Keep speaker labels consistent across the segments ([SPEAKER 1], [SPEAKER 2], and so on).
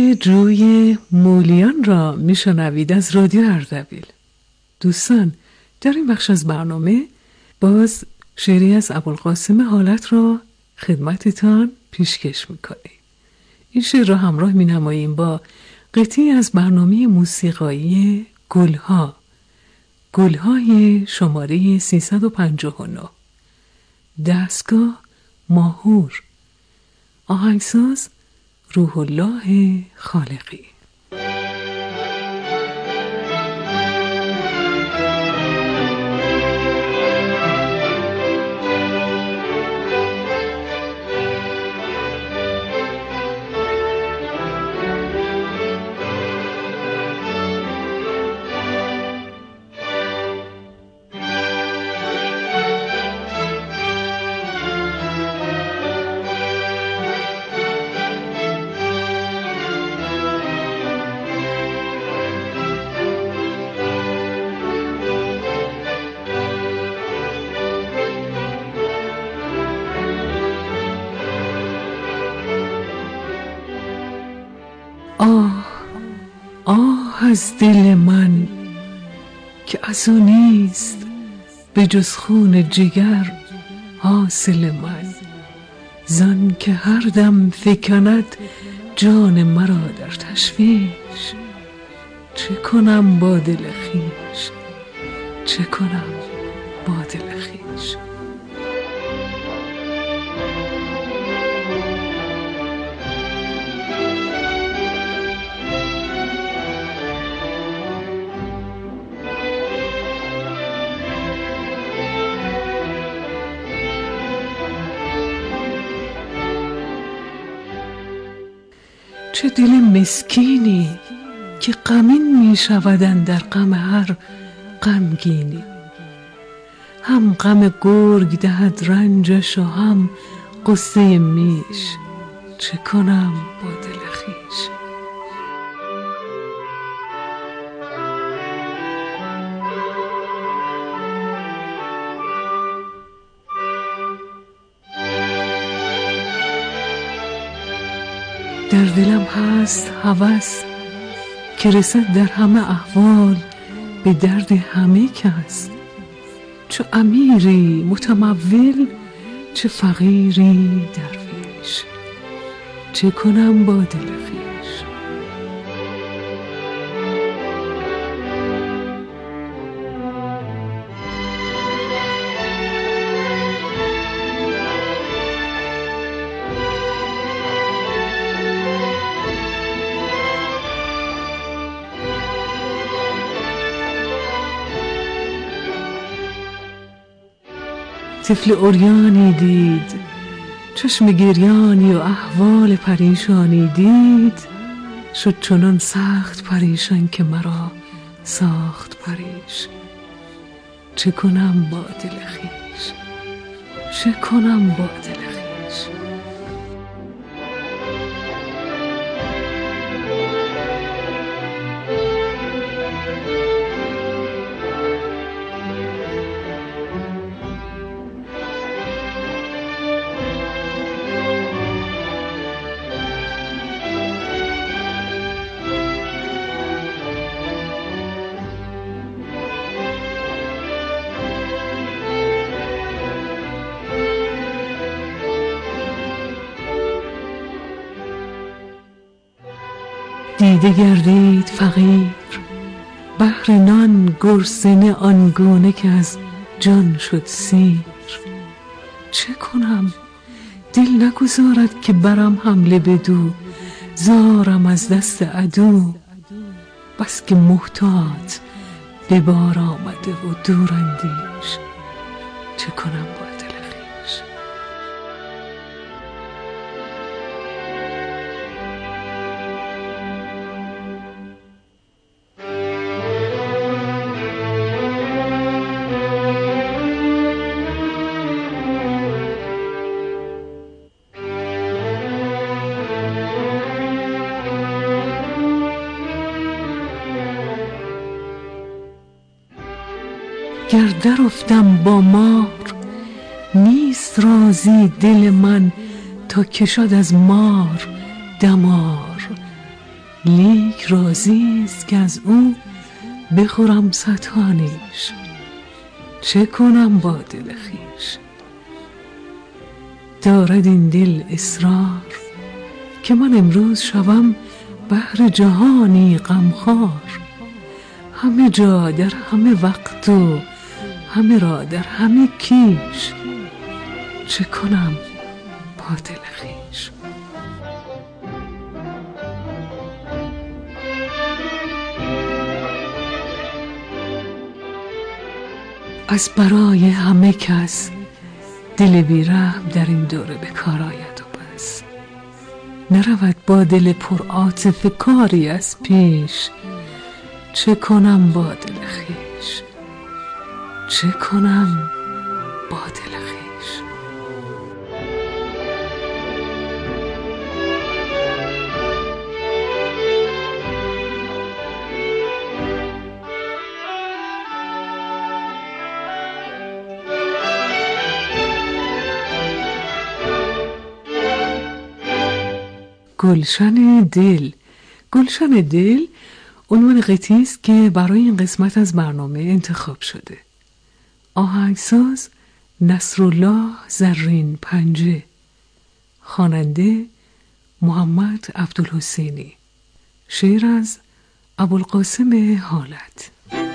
[SPEAKER 1] جوی مولیان را میشنوید از رادیو اردبیل. دوستان، در این بخش از برنامه باز شعری از ابوالقاسم حالت را خدمتتان پیشکش میکنیم. این شعر را همراه مینماییم با قطعی از برنامه موسیقایی گلها، گلهای شماره 359. دستگاه ماهور. آهنگساز روح الله خالقی. آه از دل من که از او نیست به جز خون جگر حاصل من، زان که هر دم فکند جان مرا در تشویش. چه کنم با دل خویش، چه کنم با دل خویش. چه دل مسکینی که غمین می شود در غم هر غمگینی. هم غم گرگ دهد رنجش و هم غصه میش. چه کنم با دل خویش. در دلم هست هوس که رسد در همه احوال به درد همه کس. چو امیری متمول، چه فقیری درویش. چه کنم با دل خویش. طفل عریانی دید چشم گریانی و احوال پریشانی دید. شد چنان سخت پریشان که مرا ساخت پریش. چه کنم با دل خویش، چه کنم با دل خویش. دیده گردید فقیر بهر نان گرسنه آنگونه که از جان شد سیر. چه کنم دل نگذارد که برم حمله بدو، زارم از دست عدو. بس که محتاط به بار آمده و دور اندیش. چه کنم با دل خویش. گر در افتم با مار، نیست راضی دل من تا کشد از مار دمار. لیک راضیست که از او بخورم ستانیش. چه کنم با دل خویش؟ دارد این دل اصرار که من امروز شوم بهر جهانی غمخوار. همه جا در همه وقت و همه را در همه کیش. چه کنم با دل خویش؟ از برای همه کس دل بی‌رحم در این دوره به کار آید و بس. نرود با دل پر عاطفه کاری از پیش. چه کنم با دل خویش؟ چه کنم با دل خویش؟ گلشن دل. گلشن دل عنوان قطعی است که برای این قسمت از برنامه انتخاب شده. آهنگساز نصرالله زرین پنجه، خواننده محمد عبدالحسینی، شعر از ابوالقاسم حالت.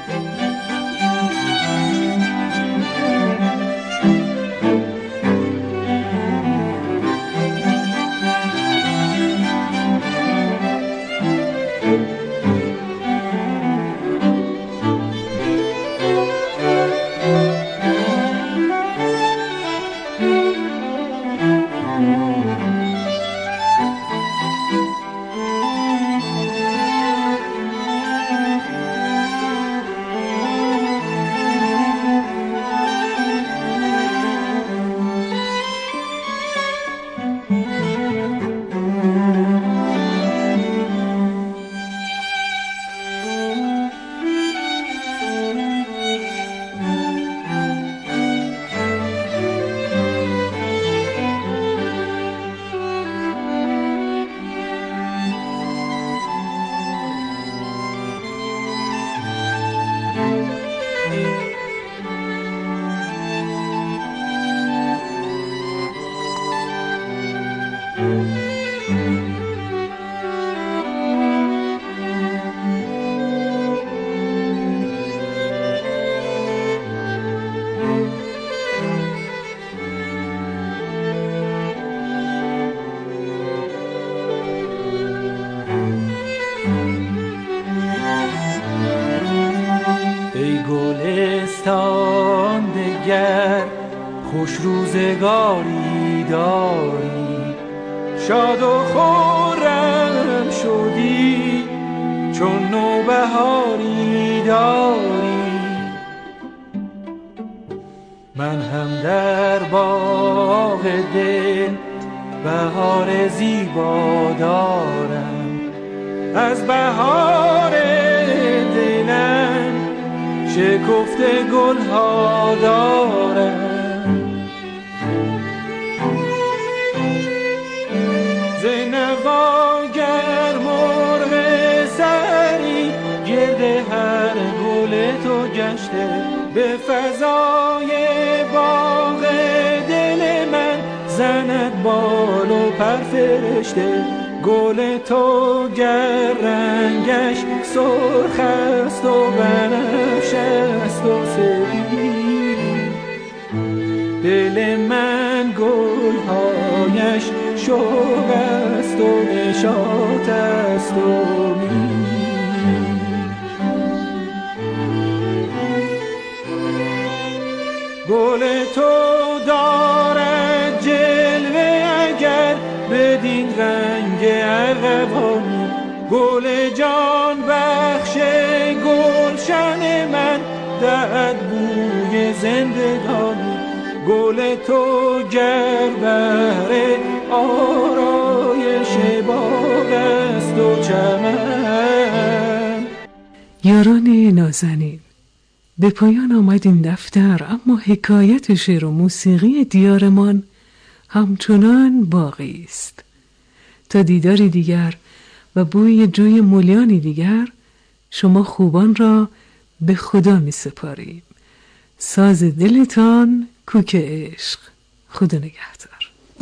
[SPEAKER 2] خوش روزگاری داری، شاد و خرم شدی چون نوبهاری داری. من هم در باغ دل بهار زیبا دارم، از بهار دلم شکفته گلها دارم. زینباگر مرغ سری گرد هر گل تو گشته، به فضای باغ دل من زند بال و پر فرشته. گل تو گر رنگش سرخ است و بنفش است و سپید، دل من گلهایش شوق است و نشاط است و گل تو دارد جلوه اگر بدین رنگ ارغوانی، گل جان بخش گلشن من دهد بوی زندگانی. گل تو گر بهر آرایش باغ است و چمن.
[SPEAKER 1] یاران نازنین، به پایان آمد این دفتر، اما حکایت شعر و موسیقی دیارمان همچنان باقی است. تا دیداری دیگر و بوی جوی مولیانی دیگر شما خوبان را به خدا می سپاریم. ساز دلتان کوک عشق. خدا نگهدار.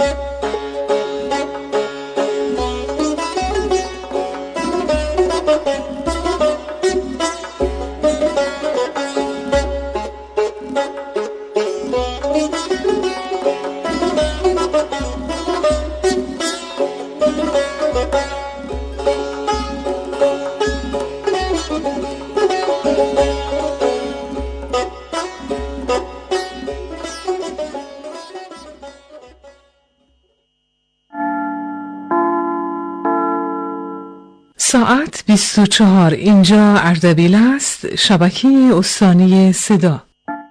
[SPEAKER 1] ساعت 24. اینجا اردبیل است، شبکه استانی صدا.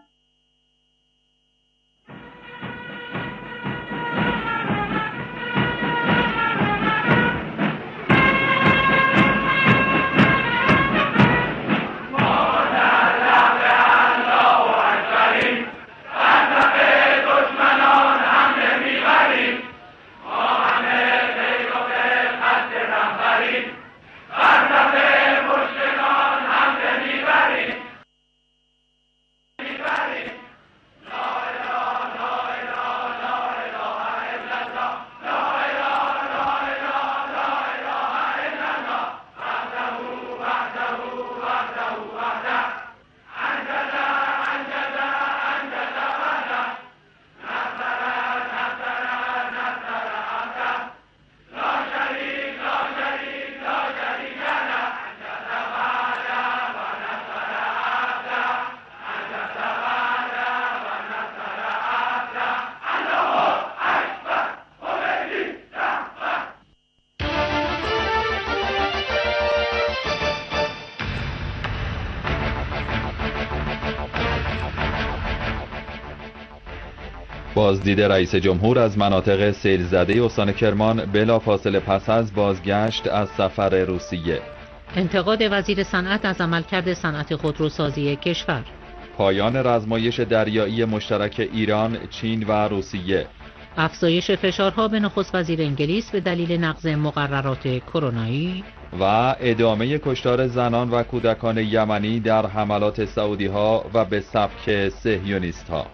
[SPEAKER 3] بازدید رئیس جمهور از مناطق سیل زده استان کرمان بلافاصله پس از بازگشت از سفر روسیه.
[SPEAKER 4] انتقاد وزیر صنعت از عملکرد صنعت خودروسازی کشور.
[SPEAKER 3] پایان رزمایش دریایی مشترک ایران، چین و روسیه.
[SPEAKER 4] افزایش فشارها به نخست وزیر انگلیس به دلیل نقض مقررات کرونایی.
[SPEAKER 3] و ادامه کشتار زنان و کودکان یمنی در حملات سعودی ها و به سبک صهیونیست ها.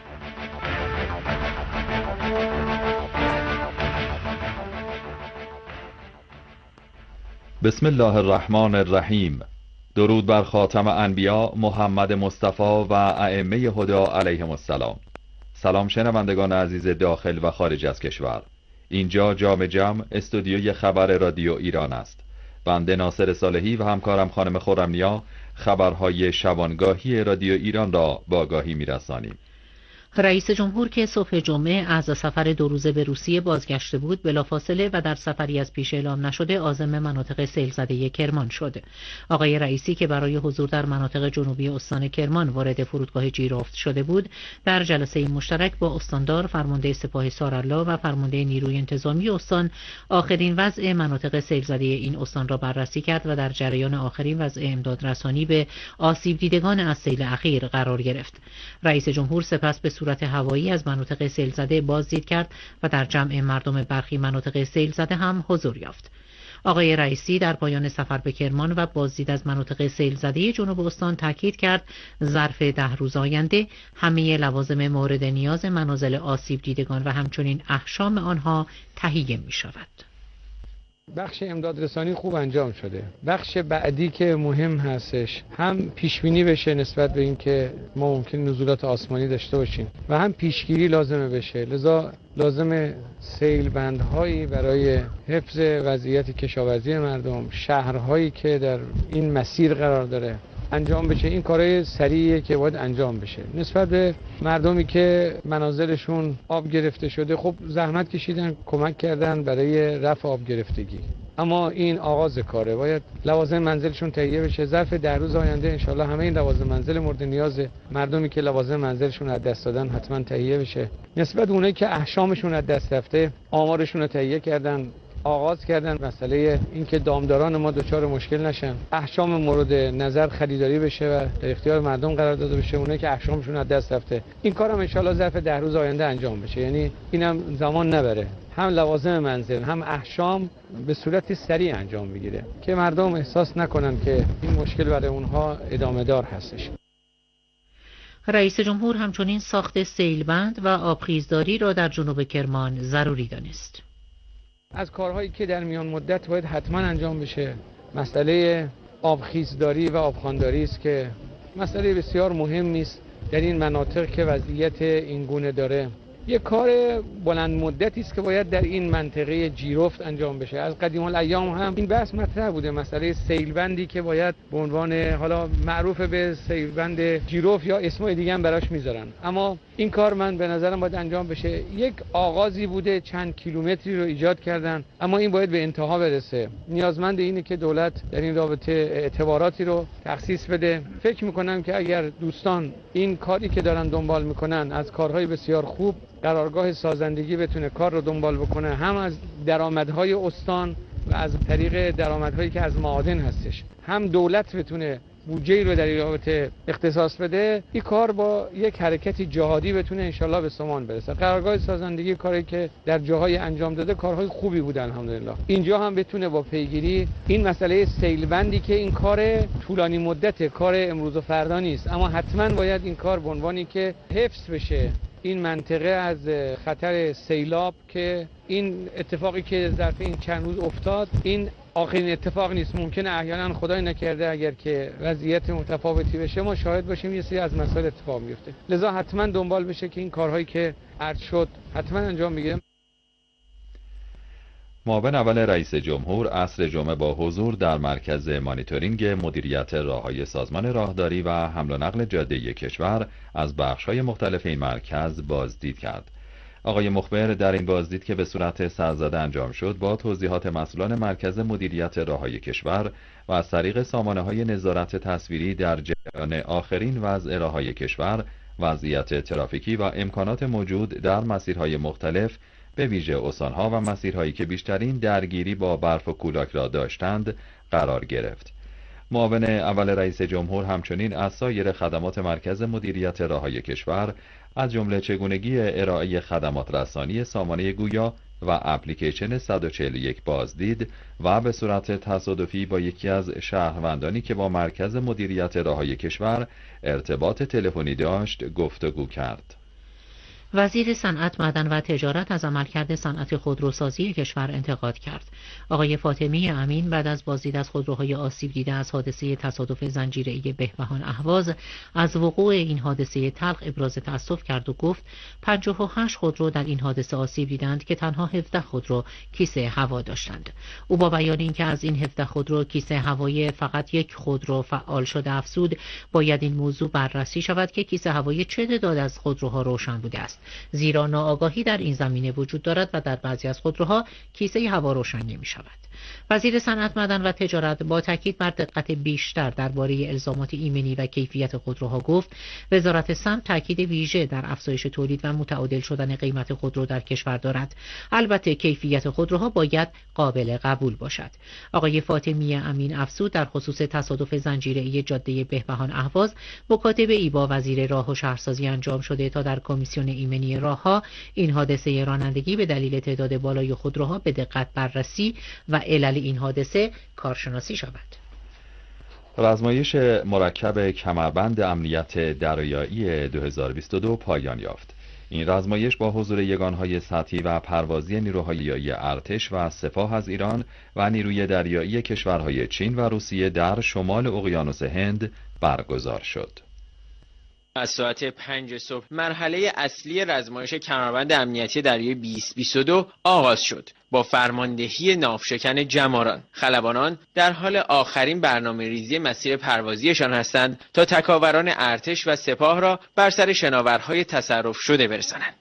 [SPEAKER 3] بسم الله الرحمن الرحیم. درود بر خاتم انبیا محمد مصطفی و ائمه هدی علیهم السلام. سلام شنوندگان عزیز داخل و خارج از کشور. اینجا جام جم استودیوی خبر رادیو ایران است. بنده ناصر صالحی و همکارم خانم خرمنیا خبرهای شبانگاهی رادیو ایران را با آگاهی می‌رسانیم.
[SPEAKER 4] رئیس جمهور که صبح جمعه از سفر 2 روزه به روسیه بازگشته بود، بلافاصله و در سفری از پیش اعلام نشده عازم مناطق سیل زده کرمان شد. آقای رئیسی که برای حضور در مناطق جنوبی استان کرمان وارد فرودگاه جیرفت شده بود، در جلسه مشترک با استاندار، فرمانده سپاه سارالله و فرمانده نیروی انتظامی استان آخرین وضع مناطق سیل زده این استان را بررسی کرد و در جریان آخرین وضع امداد رسانی به آسیب دیدگان از سیل اخیر قرار گرفت. رئیس جمهور سپس به صورت هوایی از مناطق سیل زده بازدید کرد و در جمع مردم برخی مناطق سیل زده هم حضور یافت. آقای رئیسی در پایان سفر به کرمان و بازدید از مناطق سیل زده جنوب استان تاکید کرد ظرف 10 روز آینده همه لوازم مورد نیاز منازل آسیب دیدگان و همچنین احشام آنها تهیه می شود.
[SPEAKER 5] بخش امداد رسانی خوب انجام شده. بخش بعدی که مهم هستش هم پیشبینی بشه نسبت به اینکه ما ممکن نزولات آسمانی داشته باشیم و هم پیشگیری لازمه بشه. لذا لازمه سیل بندهایی برای حفظ وضعیت کشاورزی مردم، شهرهایی که در این مسیر قرار داره انجام بشه. این کارهای سریعیه که باید انجام بشه. نسبت به مردمی که منازلشون آب گرفته شده، خب زحمت کشیدن، کمک کردن برای رفع آب گرفتگی، اما این آغاز کاره. باید لوازم منزلشون تهیه بشه. ظرف 10 روز آینده انشالله همه این لوازم منزل مورد نیاز مردمی که لوازم منزلشون از دست دادن حتما تهیه بشه. نسبت به اونایی که احشامشون از دست رفته، آمارشون رو تهیه کردن، آغاز کردن مسئله اینکه دامداران ما دچار مشکل نشن، احشام مورد نظر خریداری بشه و در اختیار مردم قرار داده بشه، اونایی که احشامشون از دست رفته. این کارم ان شاءالله ظرف 10 روز آینده انجام بشه، یعنی اینم زمان نبره، هم لوازم منزل هم احشام به صورت سریع انجام بگیره که مردم احساس نکنن که این مشکل برای اونها ادامه دار هستش.
[SPEAKER 4] رئیس جمهور همچنین ساخت سیلبند و آبخیزداری را در جنوب کرمان ضروری دانست.
[SPEAKER 5] از کارهایی که در میان مدت باید حتما انجام بشه، مسئله آبخیزداری و آبخوانداری است که مسئله بسیار مهمی است در این مناطق که وضعیت این گونه داره. یک کار بلند مدتی است که باید در این منطقه جیرفت انجام بشه. از قدیم الایام هم این بحث مطرح بوده، مسئله سیلبندی که باید به عنوان حالا معروف به سیلبند جیرفت یا اسمای دیگه هم براش میذارن، اما این کار من به نظرم باید انجام بشه. یک آغازی بوده، چند کیلومتری رو ایجاد کردن، اما این باید به انتها برسه. نیازمند اینه که دولت در این رابطه اعتباراتی رو تخصیص بده. فکر میکنم که اگر دوستان این کاری که دارن دنبال میکنن از کارهای بسیار خوب، قرارگاه سازندگی بتونه کار رو دنبال بکنه، هم از درآمدهای استان و از طریق درآمدهایی که از معادن هستش، هم دولت بتونه بودجه‌ای رو در این رابطه اختصاص بده، این کار با یک حرکت جهادی بتونه انشالله به سامان برسه. قرارگاه سازندگی کاری که در جاهای انجام داده کارهای خوبی بودن الحمدلله، اینجا هم بتونه با پیگیری این مسئله سیلبندی که این کار طولانی مدت، کار امروز و فردا نیست، اما حتما باید این کار به عنوانی که حفظ بشه این منطقه از خطر سیلاب، که این اتفاقی که ظرف این چند روز افتاد این آخرین اتفاق نیست. ممکنه احیانا خدای نکرده اگر که وضعیت متفاوتی بشه ما شاهد باشیم یه سری از مسائل اتفاق میفته، لذا حتما دنبال بشه که این کارهایی که عرض شد حتما انجام بگیره.
[SPEAKER 3] معاون اول رئیس جمهور عصر جمعه با حضور در مرکز مانیتورینگ مدیریت راههای سازمان راهداری و حمل و نقل جاده کشور از بخش‌های مختلف این مرکز بازدید کرد. آقای مخبر در این بازدید که به صورت سرزده انجام شد با توضیحات مسئولان مرکز مدیریت راههای کشور و از طریق سامانه‌های نظارت تصویری در جریان آخرین وضع راههای کشور، وضعیت ترافیکی و امکانات موجود در مسیرهای مختلف به ویژه استان‌ها و مسیرهایی که بیشترین درگیری با برف و کولاک را داشتند قرار گرفت. معاون اول رئیس جمهور همچنین از سایر خدمات مرکز مدیریت راههای کشور از جمله چگونگی ارائه خدمات رسانی سامانه گویا و اپلیکیشن 141 بازدید و به صورت تصادفی با یکی از شهروندانی که با مرکز مدیریت راههای کشور ارتباط تلفنی داشت گفتگو کرد.
[SPEAKER 4] وزیر صنعت، معدن و تجارت از عملکرد صنعت خودروسازی کشور انتقاد کرد. آقای فاطمی امین بعد از بازدید از خودروهای آسیب دیده از حادثه تصادف زنجیره‌ای بهبهان اهواز از وقوع این حادثه تلخ ابراز تأسف کرد و گفت 58 خودرو در این حادثه آسیب دیدند که تنها 17 خودرو کیسه هوا داشتند. او با بیان اینکه از این 17 خودرو کیسه هوایی فقط یک خودرو فعال شده افزود باید این موضوع بررسی شود که کیسه هوایی چه تعداد از خودروها روشن بوده است، زیرا ناآگاهی در این زمینه وجود دارد و در بعضی از خودروها کیسه هوا روشن نمی شود. وزیر صنعت، معدن و تجارت با تاکید بر دقت بیشتر درباره الزامات ایمنی و کیفیت خودروها گفت وزارت صنعت تاکید ویژه در افزایش تولید و متعادل شدن قیمت خودرو در کشور دارد. البته کیفیت خودروها باید قابل قبول باشد. آقای فاطمی امین افزود در خصوص تصادف زنجیره‌ای جاده بهبهان اهواز مکاتبه ای با وزیر راه و شهرسازی انجام شده تا در کمیسیون ایمنی راهها این حادثه رانندگی به دلیل تعداد بالای خودروها به دقت بررسی و علل این حادثه کارشناسی شود.
[SPEAKER 3] آزمایش مرکب کمربند امنیت دریایی 2022 پایان یافت. این آزمایش با حضور یگانهای سطحی و پروازی نیروهای یایی ارتش و سپاه از ایران و نیروی دریایی کشورهای چین و روسیه در شمال اقیانوس هند برگزار شد.
[SPEAKER 6] از ساعت 5 صبح مرحله اصلی آزمایش کمربند امنیتی دریایی 2022 آغاز شد. با فرماندهی ناوشکن جماران، خلبانان در حال آخرین برنامه ریزی مسیر پروازیشان هستند تا تکاوران ارتش و سپاه را بر سر شناورهای تصرف شده برسانند.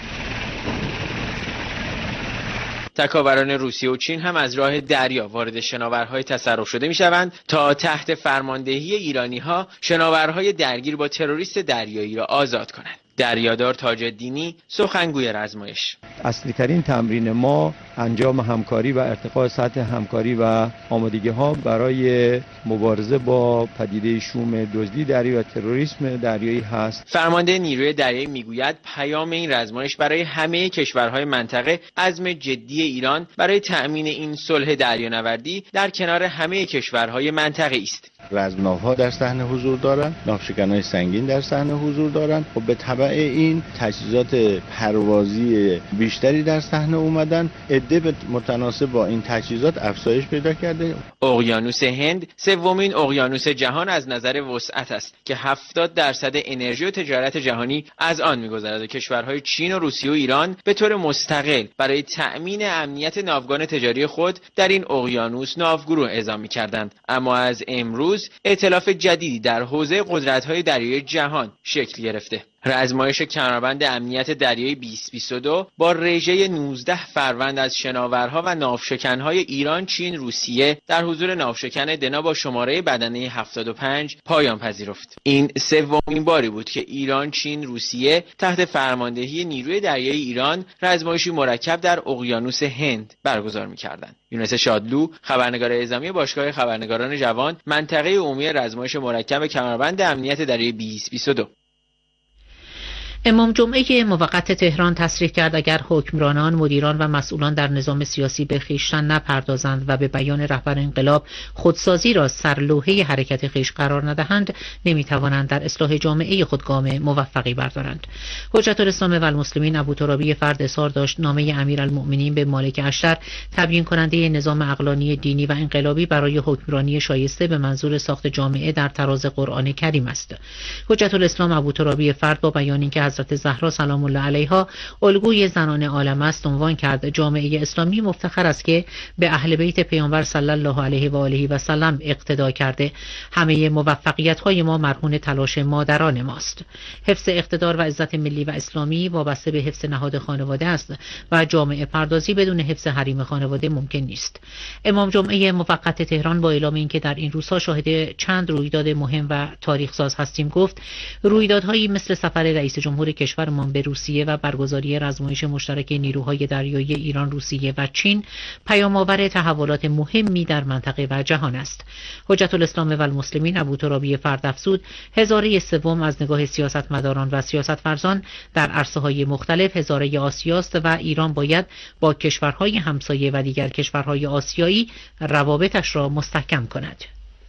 [SPEAKER 6] تکاوران روسیه و چین هم از راه دریا وارد شناورهای تصرف شده می‌شوند تا تحت فرماندهی ایرانی‌ها شناورهای درگیر با تروریست دریایی را آزاد کنند. دریادار تاج‌الدینی سخنگوی رزمایش:
[SPEAKER 7] اصلی ترین تمرین ما انجام همکاری و ارتقاء سطح همکاری و آمادگی ها برای مبارزه با پدیده شوم دزدی دریایی و تروریسم دریایی هست.
[SPEAKER 6] فرمانده نیروی دریایی میگوید پیام این رزمایش برای همه کشورهای منطقه عزم جدی ایران برای تأمین این صلح دریانوردی در کنار همه کشورهای منطقه است.
[SPEAKER 8] رزمناوها در صحنه حضور دارند، ناوشکن‌های سنگین در صحنه حضور دارند و به تبع این تجهیزات پروازی بیشتری در صحنه اومدن. عده متناسب با این تجهیزات افزایش پیدا کرده.
[SPEAKER 6] اقیانوس هند سومین اقیانوس جهان از نظر وسعت است که 70% انرژی و تجارت جهانی از آن می‌گذرد و کشورهای چین و روسیه و ایران به طور مستقل برای تأمین امنیت ناوگان تجاری خود در این اقیانوس ناوگروه اعزام می‌کردند. اما از امروز ائتلاف جدیدی در حوزه قدرت‌های دریایی جهان شکل گرفته. رزمایش کمربند امنیت دریایی 2022 با رژه 19 فروند از شناورها و ناوشکن‌های ایران، چین، روسیه در حضور ناوشکن دنا با شماره بدنه 75 پایان پذیرفت. این سومین باری بود که ایران، چین، روسیه تحت فرماندهی نیروی دریایی ایران رزمایشی مرکب در اقیانوس هند برگزار می‌کردند. یونس شادلو، خبرنگار اعزامی باشگاه خبرنگاران جوان، منطقه عمومی رزمایش مرکب کمربند امنیت دریایی 2022.
[SPEAKER 4] امام جمعه موقت تهران تصریح کرد اگر حکمرانان، مدیران و مسئولان در نظام سیاسی به خویشتن نپردازند و به بیان رهبر انقلاب خودسازی را سرلوحه حرکت خویش قرار ندهند، نمیتوانند در اصلاح جامعه خود گام موفقی بردارند. حجت الاسلام و المسلمین ابوترابی فرد اظهار داشت نامه امیرالمؤمنین به مالک اشتر تبیین کننده نظام عقلانی دینی و انقلابی برای حکمرانی شایسته به منظور ساخت جامعه در تراز قرآن کریم است. حجت الاسلام ابوترابی فرد با بیان اینکه حضرت زهرا سلام الله علیها الگوی زنان عالم است عنوان کرد جامعه اسلامی مفتخر است که به اهل بیت پیامبر صلی الله علیه و آله و سلم اقتدا کرده. همه موفقیت‌های ما مرهون تلاش مادران ماست. حفظ اقتدار و عزت ملی و اسلامی وابسته به حفظ نهاد خانواده است و جامعه پردازی بدون حفظ حریم خانواده ممکن نیست. امام جمعه موقت تهران با اعلام اینکه در این روزها شاهد چند رویداد مهم و تاریخ ساز هستیم گفت رویدادهایی مثل سفر رئیس جمهور کشورمان به روسیه و برگزاری رزمایش مشترک نیروهای دریایی ایران، روسیه و چین پیام‌آور تحولات مهمی در منطقه و جهان است. حجت الاسلام و المسلمین ابوترابی فرد افزود هزاره سوم از نگاه سیاستمداران و سیاست‌فرزان در عرصه‌های مختلف هزاره آسیاست و ایران باید با کشورهای همسایه و دیگر کشورهای آسیایی روابطش را مستحکم کند.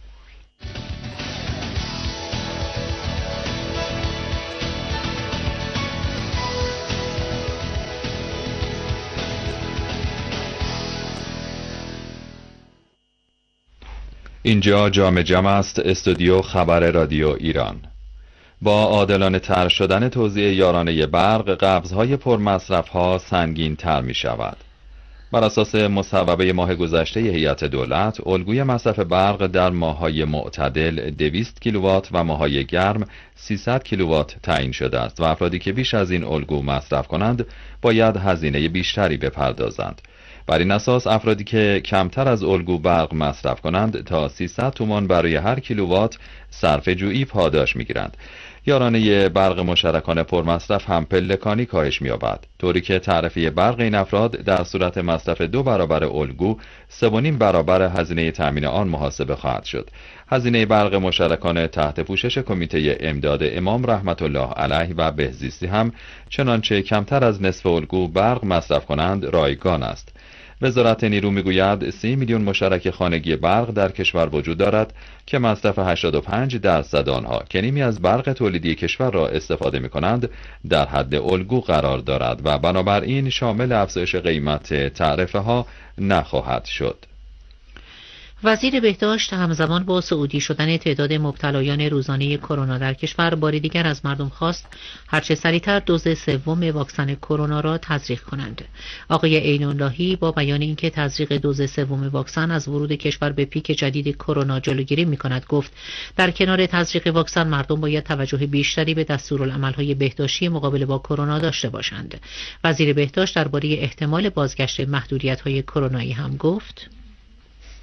[SPEAKER 3] اینجا جام جم است، استودیو خبر رادیو ایران. با عادلانه تر شدن توزیع یارانه برق، قبض‌های پرمصرف‌ها سنگین تر می شود. بر اساس مصوبه ماه گذشته هیئت دولت، الگوی مصرف برق در ماه‌های معتدل 200 کیلووات و ماه‌های گرم 300 کیلووات تعیین شده است و افرادی که بیش از این الگو مصرف کنند باید هزینه بیشتری بپردازند. بر این اساس افرادی که کمتر از الگو برق مصرف کنند تا 300 تومان برای هر کیلووات صرفه جویی پاداش میگیرند. یارانه برق مشترکان پرمصرف هم پلکانی کاهش می‌یابد، طوری که تعرفه برق این افراد در صورت مصرف 2 برابر الگو 3.5 برابر هزینه تامین آن محاسبه خواهد شد. هزینه برق مشترکان تحت پوشش کمیته امداد امام رحمت الله علیه و بهزیستی هم چنانچه کمتر از نصف الگو برق مصرف کنند رایگان است. وزارت نیرو میگوید 30 میلیون مشترک خانگی برق در کشور وجود دارد که مصرف 85% آنها که نیمی از برق تولیدی کشور را استفاده می‌کنند در حد الگو قرار دارد و بنابراین شامل افزایش قیمت تعرفه ها نخواهد شد.
[SPEAKER 4] وزیر بهداشت همزمان با صعودی شدن تعداد مبتلایان روزانه کرونا در کشور بار دیگر از مردم خواست هرچه سریعتر دوز سوم واکسن کرونا را تزریق کنند. آقای عین‌اللهی با بیان اینکه تزریق دوز سوم واکسن از ورود کشور به پیک جدید کرونا جلوگیری می‌کند گفت در کنار تزریق واکسن مردم باید توجه بیشتری به دستورالعمل‌های بهداشتی مقابله با کرونا داشته باشند. وزیر بهداشت درباره احتمال بازگشت محدودیت‌های کرونایی هم گفت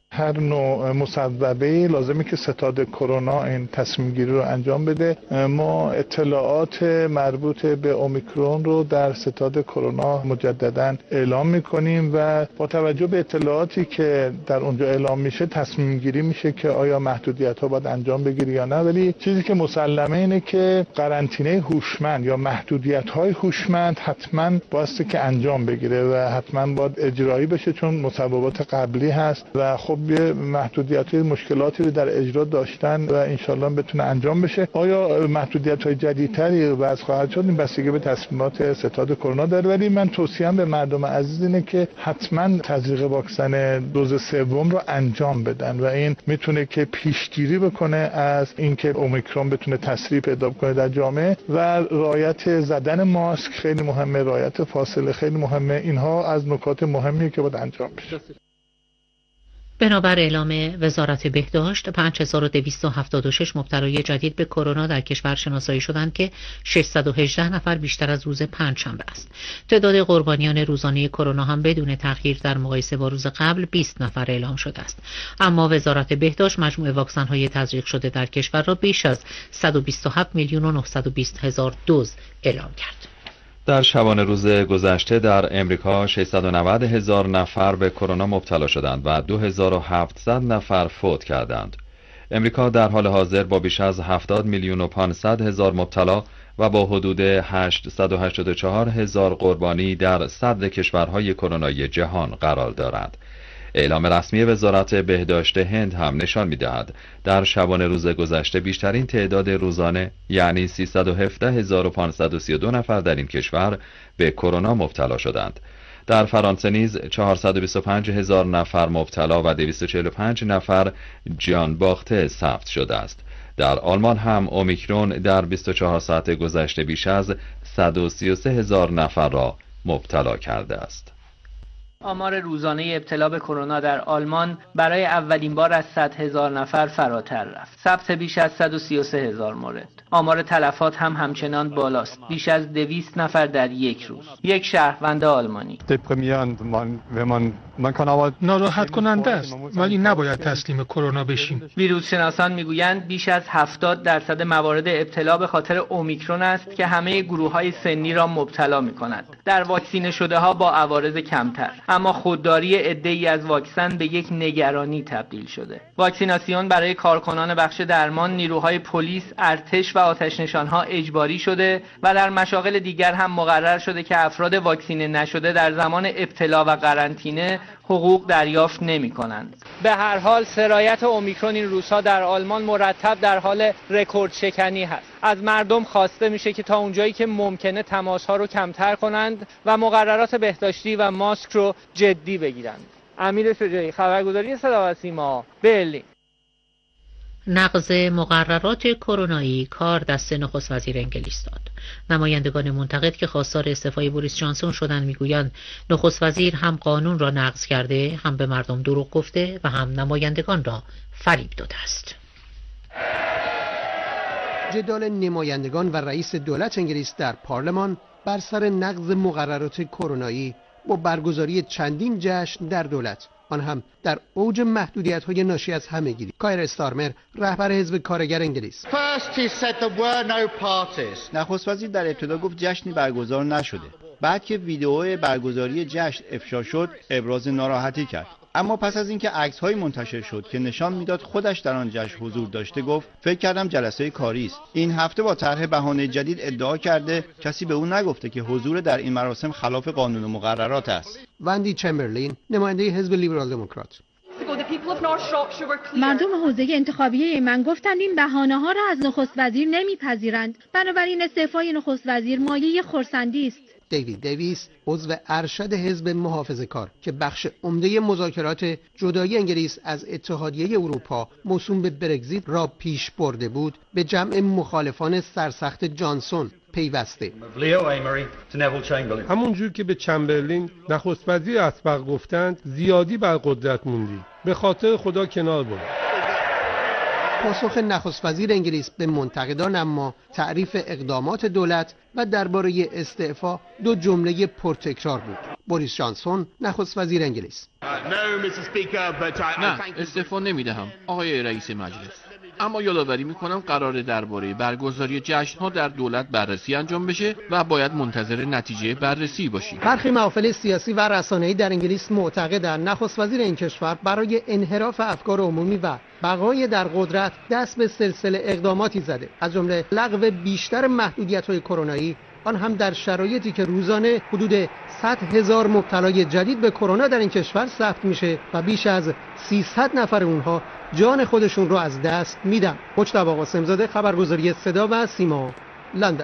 [SPEAKER 9] هر نوع مصوبه لازمه که ستاد کرونا این تصمیم گیری رو انجام بده. ما اطلاعات مربوط به اومیکرون رو در ستاد کرونا مجددا اعلام میکنیم و با توجه به اطلاعاتی که در اونجا اعلام میشه تصمیم گیری میشه که آیا محدودیت ها باید انجام بگیره یا نه. ولی چیزی که مسلمه اینه که قرنطینه هوشمند یا محدودیت های هوشمند حتما بایسته که انجام بگیره و حتما باید اجرایی بشه، چون مصوبات قبلی هست و خب یه محدودیت های مشکلاتی رو در اجرا داشتن و انشالله بتونه انجام بشه. آیا محدودیت های جدیدتری وضع خواهد شد این بستگی به تصمیمات ستاد کرونا داره، ولی من توصیه‌ام به مردم عزیز اینه که حتما تزریق واکسن دوز سوم رو انجام بدن و این میتونه که پیشگیری بکنه از اینکه اومیکرون بتونه تسریع پیدا کنه در جامعه. و رعایت زدن ماسک خیلی مهمه، رعایت فاصله خیلی مهمه. اینها از نکات مهمیه که باید انجام بشه.
[SPEAKER 4] بنابر اعلام وزارت بهداشت 5276 مبتلای جدید به کرونا در کشور شناسایی شدند که 618 نفر بیشتر از روز پنجشنبه است. تعداد قربانیان روزانه کرونا هم بدون تغییر در مقایسه با روز قبل 20 نفر اعلام شده است. اما وزارت بهداشت مجموع واکسن‌های تزریق شده در کشور را بیش از 127 میلیون و 920 هزار دوز اعلام کرد.
[SPEAKER 3] در شبانه روز گذشته در امریکا 690 هزار نفر به کرونا مبتلا شدند و 2700 نفر فوت کردند. امریکا در حال حاضر با بیش از 70 میلیون و 500 هزار مبتلا و با حدود 884 هزار قربانی در صدر کشورهای کرونایی جهان قرار دارد. اعلام رسمی وزارت بهداشت هند هم نشان می‌دهد در شبانه روز گذشته بیشترین تعداد روزانه یعنی 317532 نفر در این کشور به کرونا مبتلا شدند. در فرانسه نیز 425 هزار نفر مبتلا و 245 نفر جان باخته ثبت شده است. در آلمان هم اومیکرون در 24 ساعت گذشته بیش از 133 هزار نفر را مبتلا کرده است.
[SPEAKER 10] آمار روزانه ابتلا به کرونا در آلمان برای اولین بار از 100,000 نفر فراتر رفت. ثبت بیش از 133,000 مورد. آمار تلفات هم همچنان بالاست. بیش از 200 نفر در یک روز. یک شهروند آلمانی.
[SPEAKER 11] ناراحت کننده است، ولی نباید تسلیم کرونا بشیم.
[SPEAKER 10] ویروس شناسان میگویند بیش از 70% موارد ابتلا به خاطر اومیکرون است که همه گروه‌های سنی را مبتلا می‌کند. در واکسینه شده‌ها با عوارض کمتر. اما خودداری عده‌ای از واکسن به یک نگرانی تبدیل شده. واکسیناسیون برای کارکنان بخش درمان، نیروهای پلیس، ارتش و آتش‌نشان‌ها اجباری شده و در مشاغل دیگر هم مقرر شده که افراد واکسینه نشده در زمان ابتلا و قرنطینه حقوق دریافت نمی‌کنند. به هر حال سرایت اومیکرون این روزها در آلمان مرتب در حال رکورد شکنی هست. از مردم خواسته میشه که تا اونجایی که ممکنه تماس‌ها رو کمتر کنند و مقررات بهداشتی و ماسک رو جدی بگیرند. امیر شجاعی، خبرگزاری صدا و سیما، برلین.
[SPEAKER 4] نقض مقررات کرونایی کار دست نخست وزیر انگلیس داد. نمایندگان منتقد که خواستار استعفای بوریس جانسون شدند میگویند نخست وزیر هم قانون را نقض کرده، هم به مردم دروغ گفته و هم نمایندگان را فریب داده است.
[SPEAKER 12] جدال نمایندگان و رئیس دولت انگلیس در پارلمان بر سر نقض مقررات کرونایی با برگزاری چندین جشن در دولت، آن هم در اوج محدودیت‌های ناشی از همه‌گیری. کایر استارمر، رهبر حزب کارگر انگلیس.
[SPEAKER 7] نخست وزیر در ابتدا گفت جشنی برگزار نشده. بعد که ویدئوی برگزاری جشن افشا شد، ابراز ناراحتی کرد. اما پس از اینکه عکس‌های منتشر شد که نشان میداد خودش در آن جشن حضور داشته، گفت فکر کردم جلسه کاری است. این هفته با طرح بهانه جدید ادعا کرده کسی به او نگفته که حضور در این مراسم خلاف قانون و مقررات است.
[SPEAKER 12] وندی چمبرلین، نماینده حزب لیبرال دموکرات.
[SPEAKER 13] مردم حوزه انتخابیه من گفتند این بهانه‌ها را از نخست وزیر نمیپذیرند، بنابراین استعفای نخست وزیر مایه خرسندی است.
[SPEAKER 12] دیوید دیویس، عضو ارشد حزب محافظه‌کار که بخش عمده مذاکرات جدایی انگلیس از اتحادیه اروپا موسوم به برگزیت را پیش برده بود، به جمع مخالفان سرسخت جانسون پیوسته.
[SPEAKER 11] همونجور که به چمبرلین نخست وزیر اسبق گفتند زیادی بر قدرت موندی، به خاطر خدا کنار برو.
[SPEAKER 12] پاسخ نخست وزیر انگلیس به منتقدان اما تعریف اقدامات دولت و درباره استعفا دو جمله پرتکرار بود. بوریس جانسون، نخست وزیر انگلیس.
[SPEAKER 14] نه، استعفا نمیدهم آقای رئیس مجلس، اما یادآوری میکنم قرار درباره برگزاری جشن‌ها در دولت بررسی انجام بشه و باید منتظر نتیجه بررسی باشیم.
[SPEAKER 12] برخی محافل سیاسی و رسانه‌ای در انگلیس معتقدند نخست وزیر این کشور برای انحراف افکار عمومی و بقای در قدرت دست به سلسله اقداماتی زده، از جمله لغو بیشتر محدودیت‌های کرونایی، آن هم در شرایطی که روزانه حدود 100,000 مبتلای جدید به کرونا در این کشور ثبت میشه و بیش از 300 نفر اونها جان خودشون رو از دست میدن. مجتبی قاسم‌زاده، خبرگزاری صدا و سیما، لندن.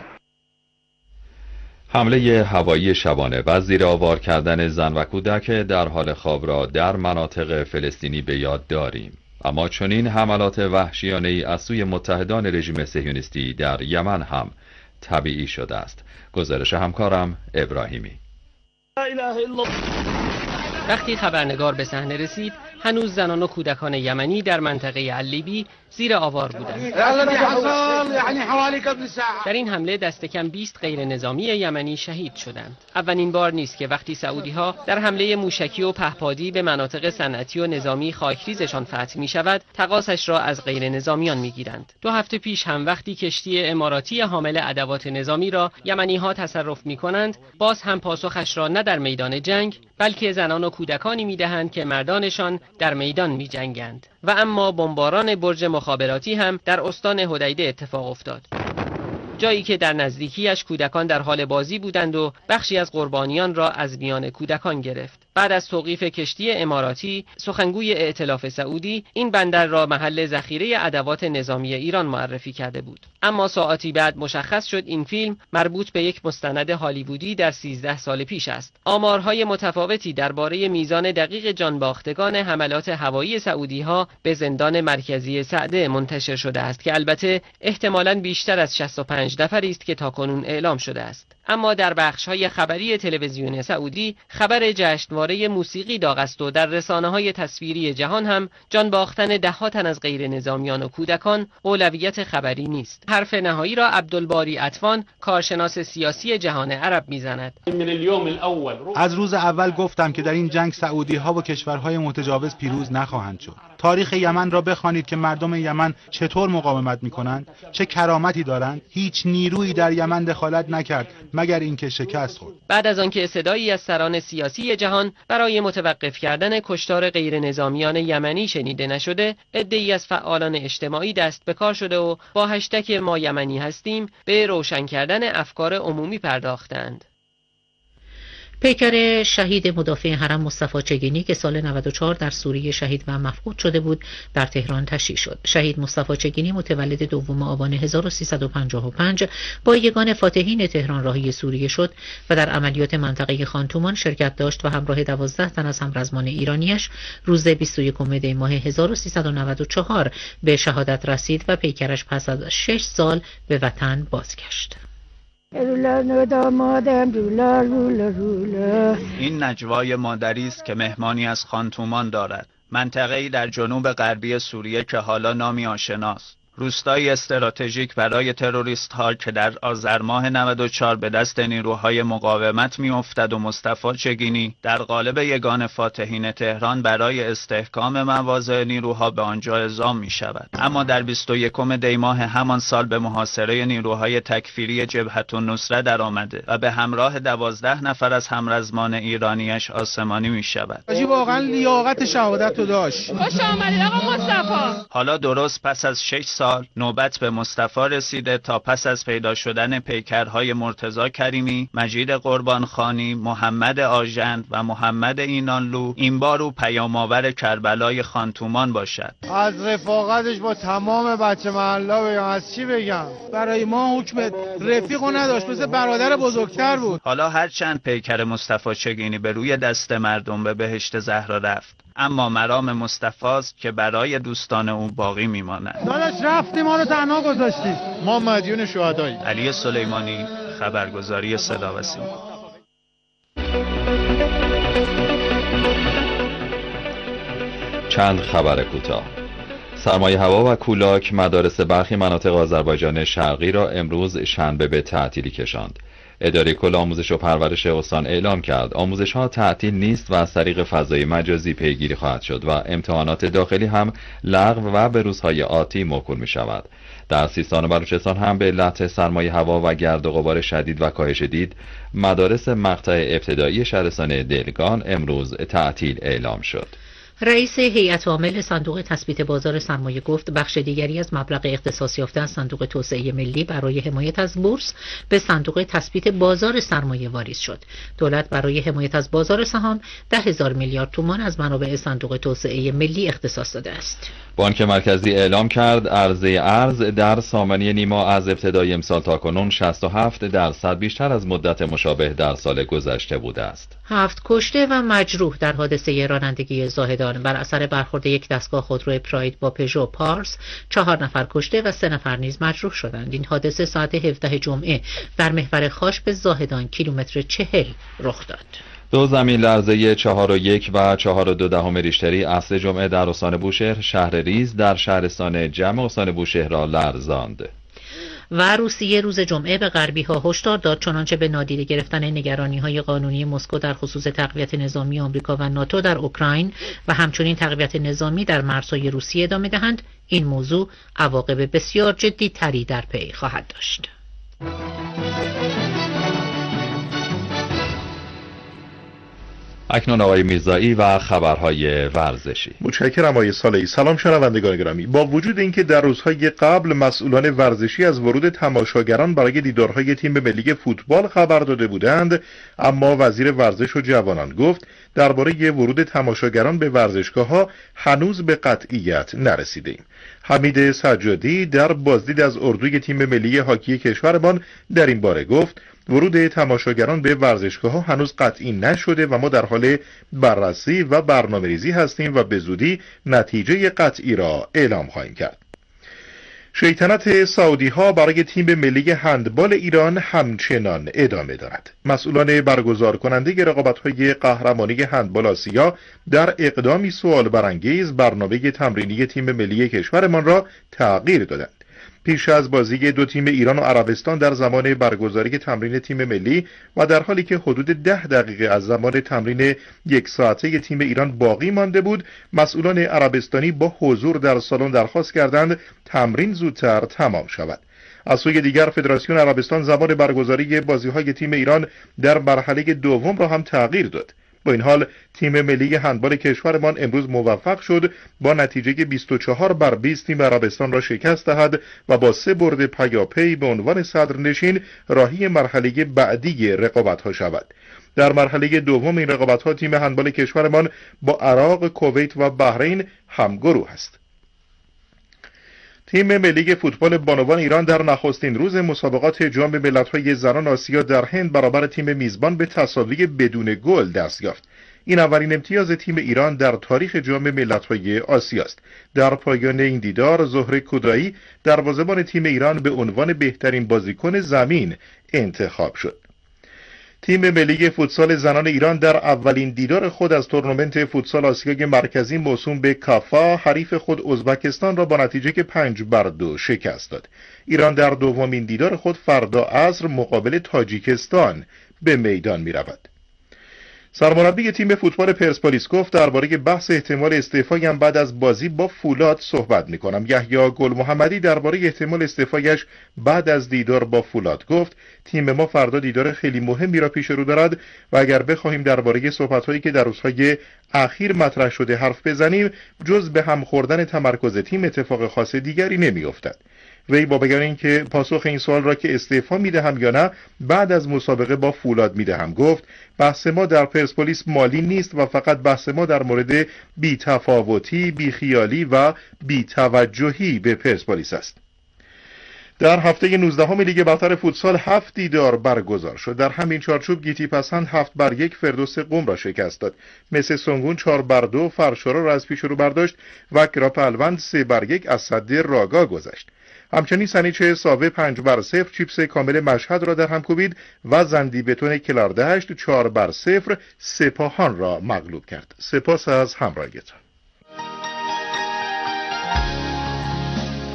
[SPEAKER 3] حمله هوایی شبانه و زیرآوار کردن زن و کودک در حال خواب را در مناطق فلسطینی به یاد داریم، اما چنین حملات وحشیانه‌ای از سوی متحدان رژیم صهیونیستی در یمن هم طبیعی شده است. گزارش همکارم ابراهیمی.
[SPEAKER 15] وقتی خبرنگار به صحنه رسید، هنوز زنان و کودکان یمنی در منطقه اللیبی زیر آوار بودند. در این حمله دست کم 20 غیر نظامی یمنی شهید شدند. اولین بار نیست که وقتی سعودی‌ها در حمله موشکی و پهپادی به مناطق صنعتی و نظامی خاکریزشان فتح می‌شود، تقاصش را از غیر نظامیان می‌گیرند. 2 هفته پیش هم وقتی کشتی اماراتی حامل ادوات نظامی را یمنی‌ها تصرف می‌کنند، باز هم پاسخش را نه در میدان جنگ، بلکه زنان و کودکانی می‌دهند که مردانشان در میدان می‌جنگند. و اما بمباران برج مخابراتی هم در استان حدیده اتفاق افتاد، جایی که در نزدیکیش کودکان در حال بازی بودند و بخشی از قربانیان را از میان کودکان گرفت. بعد از توقیف کشتی اماراتی، سخنگوی ائتلاف سعودی این بندر را محل ذخیره ادوات نظامی ایران معرفی کرده بود. اما ساعاتی بعد مشخص شد این فیلم مربوط به یک مستند هالیوودی در 13 سال پیش است. آمارهای متفاوتی درباره میزان دقیق جانباختگان حملات هوایی سعودی‌ها به زندان مرکزی سعده منتشر شده است که البته احتمالاً بیشتر از 65 نفری است که تاکنون اعلام شده است. اما در بخش‌های خبری تلویزیون سعودی خبر جشنواره موسیقی داغ است و در رسانه‌های تصویری جهان هم جان باختن ده‌ها تن از غیر نظامیان و کودکان اولویت خبری نیست. حرف نهایی را عبدالباری عطفان، کارشناس سیاسی جهان عرب میزند.
[SPEAKER 16] از روز اول گفتم که در این جنگ سعودی‌ها و کشورهای متجاوز پیروز نخواهند شد. تاریخ یمن را بخوانید که مردم یمن چطور مقاومت می‌کنند، چه کرامتی دارند. هیچ نیرویی در یمن دخالت نکرد مگر اینکه شکست خورد.
[SPEAKER 15] بعد از آنکه صدایی از سران سیاسی جهان برای متوقف کردن کشتار غیر نظامیان یمنی شنیده نشده، عده‌ای از فعالان اجتماعی دست به کار شده و با هشتگ ما یمنی هستیم به روشن کردن افکار عمومی پرداختند.
[SPEAKER 4] پیکر شهید مدافع حرم مصطفی چگینی که سال 94 در سوریه شهید و مفقود شده بود در تهران تشییع شد. شهید مصطفی چگینی متولد 2 آبان 1355 با یگان فاتحین تهران راهی سوریه شد و در عملیات منطقه خانتومان شرکت داشت و همراه 12 تن از همرزمان ایرانیش روز 21 دی ماه 1394 به شهادت رسید و پیکرش پس از 6 سال به وطن بازگشت.
[SPEAKER 17] این نجوای مادری است که مهمانی از خانتومان دارد، منطقه‌ای در جنوب غربی سوریه که حالا نامی آشناست. روستایی استراتژیک برای تروریست‌ها که در آذر ماه 94 به دست نیروهای مقاومت می‌افتد و مصطفی چگینی در قالب یگان فاتحین تهران برای استحکام مواضع نیروها به آنجا اعزام می‌شود. اما در 21 دی ماه همان سال به محاصره نیروهای تکفیری جبهة النصره درآمده و به همراه 12 نفر از همرزمان ایرانیش آسمانی می‌شود.
[SPEAKER 18] واقعا لیاقت شهادت رو داشت.
[SPEAKER 19] خوش آمدید آقا مصطفی.
[SPEAKER 17] حالا درست پس از 6 سال نوبت به مصطفی رسیده تا پس از پیدا شدن پیکرهای مرتضی کریمی، مجید قربانخانی، محمد آژند و محمد اینانلو این بار او پیام‌آور کربلای خانتومان باشد.
[SPEAKER 18] از رفاقتش با تمام بچه محلا بگم، از چی بگم؟ برای ما حکم رفیقو نداشت، مثل برادر بزرگتر بود.
[SPEAKER 17] حالا هرچند پیکر مصطفی چگینی به روی دست مردم به بهشت زهرا رفت، اما مرام مصطفی است که برای دوستان او باقی میماند.
[SPEAKER 18] داداش رفتی ما رو تنها گذاشتی. ما مدیون شهداییم.
[SPEAKER 17] علی سلیمانی، خبرگزاری صدا و سیما.
[SPEAKER 3] چند خبر کوتاه. سرمایه هوا و کولاک مدارس برخی مناطق آذربایجان شرقی را امروز شنبه به تعطیلی کشاند. اداره کل آموزش و پرورش استان اعلام کرد آموزش‌ها تعطیل نیست و از طریق فضای مجازی پیگیری خواهد شد و امتحانات داخلی هم لغو و به روزهای آتی موکول می‌شود. در سیستان و بلوچستان هم به علت سرمای هوا و گرد و غبار شدید و کاهش دید مدارس مقطع ابتدایی شهرستان دلگان امروز تعطیل اعلام شد.
[SPEAKER 4] رئیس هیئت عامل صندوق تثبیت بازار سرمایه گفت بخش دیگری از مبلغ اختصاص یافته از صندوق توسعه ملی برای حمایت از بورس به صندوق تثبیت بازار سرمایه واریز شد. دولت برای حمایت از بازار سهام 10,000 میلیارد تومان از منابع صندوق توسعه ملی اختصاص داده است.
[SPEAKER 3] بانک مرکزی اعلام کرد عرضه ارز در سامانه نیما از ابتدای امسال تا کنون 67% بیشتر از مدت مشابه در سال گذشته بوده است.
[SPEAKER 4] 7 کشته و مجروح در حادثه رانندگی زاهدان بر اثر برخورد یک دستگاه خودرو پراید با پژو پارس 4 نفر کشته و 3 نفر نیز مجروح شدند. این حادثه ساعت 17 جمعه در محور خاش به زاهدان کیلومتر 40 رخ داد.
[SPEAKER 3] 2 زمین لرزه 4.1 و 4.2 ریشتری عصر جمعه در استان بوشهر شهر ریز در شهرستان جمع استان بوشهر را لرزاند.
[SPEAKER 4] و روسیه روز جمعه به غربی‌ها هشدار داد چنانچه به نادیده گرفتن نگرانی‌های قانونی مسکو در خصوص تقویت نظامی آمریکا و ناتو در اوکراین و همچنین تقویت نظامی در مرزهای روسیه ادامه دهند، این موضوع عواقب بسیار جدی تری در پی خواهد داشت.
[SPEAKER 3] اکنون آقای میرزایی و خبرهای ورزشی.
[SPEAKER 20] متشکرم آقای صالحی. سلام شنوندگان گرامی. با وجود اینکه در روزهای قبل مسئولان ورزشی از ورود تماشاگران برای دیدارهای تیم ملی فوتبال خبر داده بودند، اما وزیر ورزش و جوانان گفت درباره ورود تماشاگران به ورزشگاه‌ها هنوز به قطعیت نرسیدیم. حمید سجادی در بازدید از اردوی تیم ملی هاکی کشورمان در این باره گفت ورود تماشاگران به ورزشگاه‌ها هنوز قطعی نشده و ما در حال بررسی و برنامه‌ریزی هستیم و به زودی نتیجه قطعی را اعلام خواهیم کرد. شیطنت سعودی‌ها برای تیم ملی هندبال ایران همچنان ادامه دارد. مسئولان برگزار کننده رقابت‌های قهرمانی هندبال آسیا در اقدامی سوال برانگیز برنامه تمرینی تیم ملی کشورمان را تغییر دادند. پیش از بازی 2 تیم ایران و عربستان در زمان برگزاری تمرین تیم ملی و در حالی که حدود 10 دقیقه از زمان تمرین 1 ساعته تیم ایران باقی مانده بود، مسئولان عربستانی با حضور در سالن درخواست کردند تمرین زودتر تمام شود. از سوی دیگر فدراسیون عربستان زمان برگزاری بازی‌های تیم ایران در مرحله دوم را هم تغییر داد. با این حال تیم ملی هندبال کشورمان امروز موفق شد با نتیجه 24-20 تیم عربستان را شکست دهد و با 3 برد پیاپی به عنوان صدرنشین راهی مرحله بعدی رقابت‌ها شود. در مرحله دوم این رقابت‌ها تیم هندبال کشورمان با عراق، کویت و بحرین همگروه است. تیم ملی فوتبال بانوان ایران در نخستین روز مسابقات جام ملت‌های زنان آسیا در هند برابر تیم میزبان به تساوی بدون گل دست یافت. این اولین امتیاز تیم ایران در تاریخ جام ملت‌های آسیا است. در پایان این دیدار زهره کودایی دروازه‌بان تیم ایران به عنوان بهترین بازیکن زمین انتخاب شد. تیم ملی فوتسال زنان ایران در اولین دیدار خود از تورنمنت فوتسال آسیای مرکزی موسوم به کافا حریف خود ازبکستان را با نتیجه 5-2 شکست داد. ایران در دومین دیدار خود فردا عصر مقابل تاجیکستان به میدان می رود. سرمربی تیم فوتبال پرسپولیس گفت درباره بحث احتمال استعفای هم بعد از بازی با فولاد صحبت می‌کنم. یحیی گل محمدی درباره احتمال استعفایش بعد از دیدار با فولاد گفت تیم ما فردا دیدار خیلی مهمی را پیش رو دارد و اگر بخواهیم درباره صحبت‌هایی که در روزهای اخیر مطرح شده حرف بزنیم جز به هم خوردن تمرکز تیم اتفاق خاص دیگری نمی‌افتد. وی با بیان اینکه پاسخ این سوال را که استعفا میدهم یا نه بعد از مسابقه با فولاد میدهم گفت بحث ما در پرسپولیس مالی نیست و فقط بحث ما در مورد بی‌تفاوتی، بیخیالی و بی‌توجهی به پرسپولیس است. در هفته 19 لیگ برتر فوتسال 7 دیدار برگزار شد. در همین چارچوب گیتی پسند 7-1 فردوس قم را شکست داد. مس سونگون 4-2 فرشارا را از پیش رو برداشت و گراپالوند 3-1 از صد راگا گذشت. همچنین سنیچه ساوه 5-0 چیپس کامل مشهد را در هم کوبید و زندی بتون کلاردشت 4-0 سپاهان را مغلوب کرد. سپاس از همراهیتان.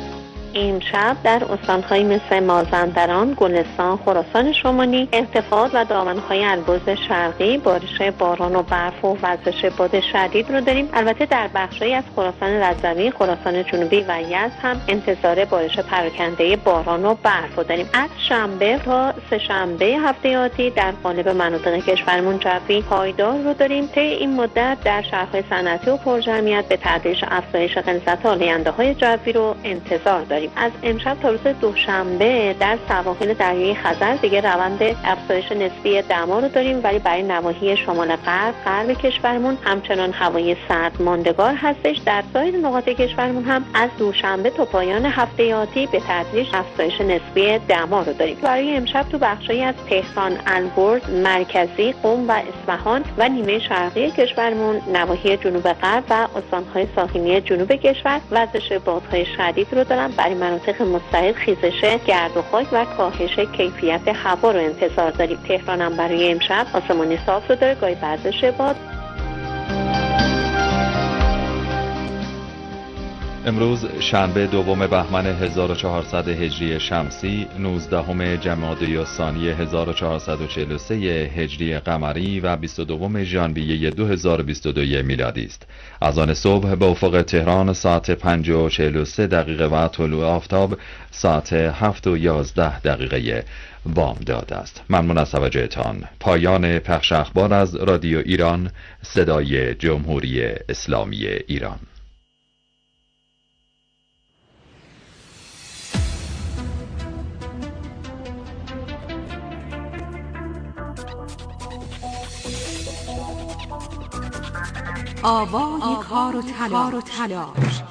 [SPEAKER 21] امشب در استان‌های مثل مازندران، گلستان، خراسان شمالی، ارتفاعات و دامنه‌های البرز شرقی بارش باران و برف و وزش باد شدید رو داریم. البته در بخش‌هایی از خراسان رضوی، خراسان جنوبی و یزد هم انتظار بارش پراکنده باران و برف رو داریم. از شنبه تا سه‌شنبه هفته آتی در قالب مناطق کشورمون جوی پایدار رو داریم. طی این مدت در شهرهای صنعتی و پرجمعیت به تدریج افزایش غلظت آلاینده‌های جوی رو انتظار داریم. از امشب تا روز دوشنبه در سواحل دریای خزر دیگه روند افزایش نسبی دما رو داریم، ولی برای نواحی شمال غرب کشورمون همچنان هوای سرد ماندگار هستش. در سایر نقاط کشورمون هم از دوشنبه تا پایان هفته آتی به تدریج افزایش نسبی دما رو داریم. برای امشب تو بخشایی از تهران، البرز، مرکزی، قم و اصفهان و نیمه شرقی کشورمون، نواحی جنوب غرب و استان‌های ساحلی جنوب کشور وزش بادهای شدید رو دارن. برای مناطق مستعد خیزش گرد و خاک و کاهش کیفیت هوا رو انتظار داریم. تهران هم برای امشب آسمان صاف رو داره، گاهی وزش باد.
[SPEAKER 3] امروز شنبه دوم بهمن 1400 هجری شمسی، 19 جمادی الثانی 1443 هجری قمری و 22 ژانویه 2022 میلادی است. از آن صبح به افق تهران ساعت 5:43 دقیقه و طلوع آفتاب ساعت 7:11 بامداد است. ممنون از توجهتان. پایان پخش اخبار از رادیو ایران، صدای جمهوری اسلامی ایران.
[SPEAKER 22] آوای کار و تلاش،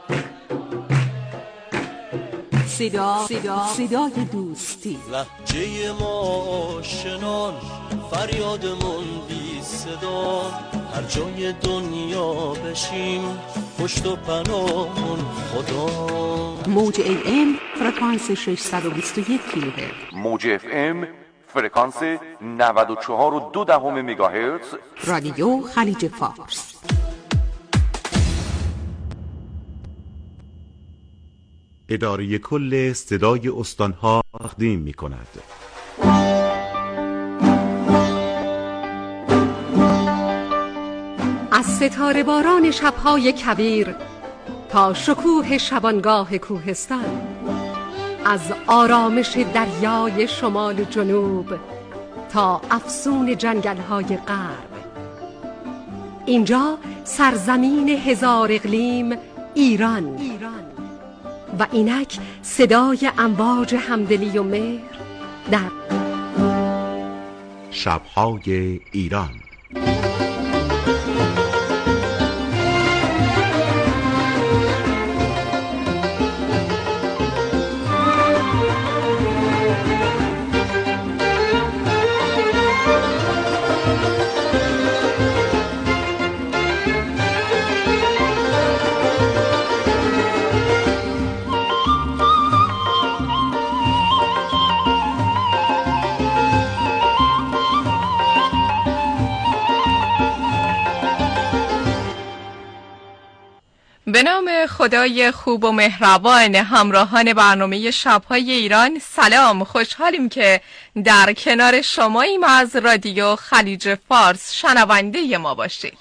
[SPEAKER 22] صدای دوستی،
[SPEAKER 23] لهجه ما آشنان، فریادمون بی صدا، هر جای دنیا بشیم پشت و پناهمون خدا.
[SPEAKER 22] موج AM فرکانس 621 کیلوهرتز،
[SPEAKER 24] موج FM فرکانس 94.2 مگاهرتز،
[SPEAKER 22] رادیو خلیج فارس.
[SPEAKER 25] اداره کل صدای استانها تقدیم می کند.
[SPEAKER 22] از ستاره باران شبهای کویر تا شکوه شبانگاه کوهستان، از آرامش دریای شمال و جنوب تا افسون جنگل‌های غرب، اینجا سرزمین هزار اقلیم ایران و اینک صدای امواج همدلی و مهر در
[SPEAKER 25] شب‌های ایران.
[SPEAKER 26] به نام خدای خوب و مهربان همراهان برنامه شب‌های ایران، سلام. خوشحالیم که در کنار شماییم از رادیو خلیج فارس شنونده ما باشید.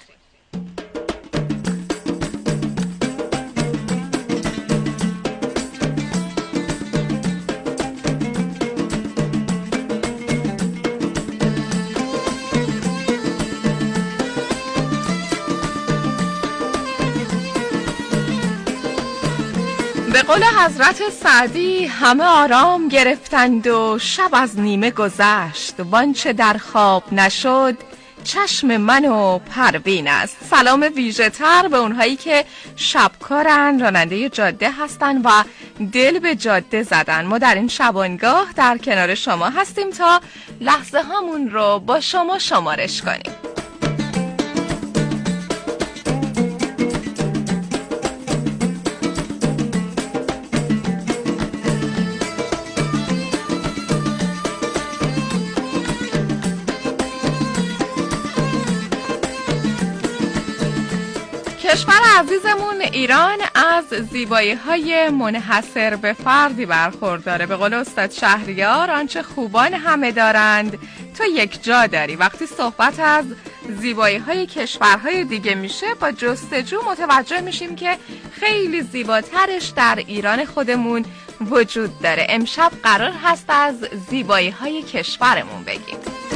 [SPEAKER 26] به قول حضرت سعدی همه آرام گرفتند و شب از نیمه گذشت، وانچه در خواب نشد چشم من و پروین است. سلام ویژه تر به اونهایی که شبکارن، راننده جاده هستن و دل به جاده زدن. ما در این شبانگاه در کنار شما هستیم تا لحظه هامون رو با شما شمارش کنیم. کشور عزیزمون ایران از زیبایی‌های منحصر به فردی برخورداره. به قول استاد شهریار آنچه خوبان همه دارند تو یک جا داری. وقتی صحبت از زیبایی‌های کشورهای دیگه میشه با جستجو متوجه میشیم که خیلی زیباترش در ایران خودمون وجود داره. امشب قرار هست از زیبایی‌های کشورمون بگیم.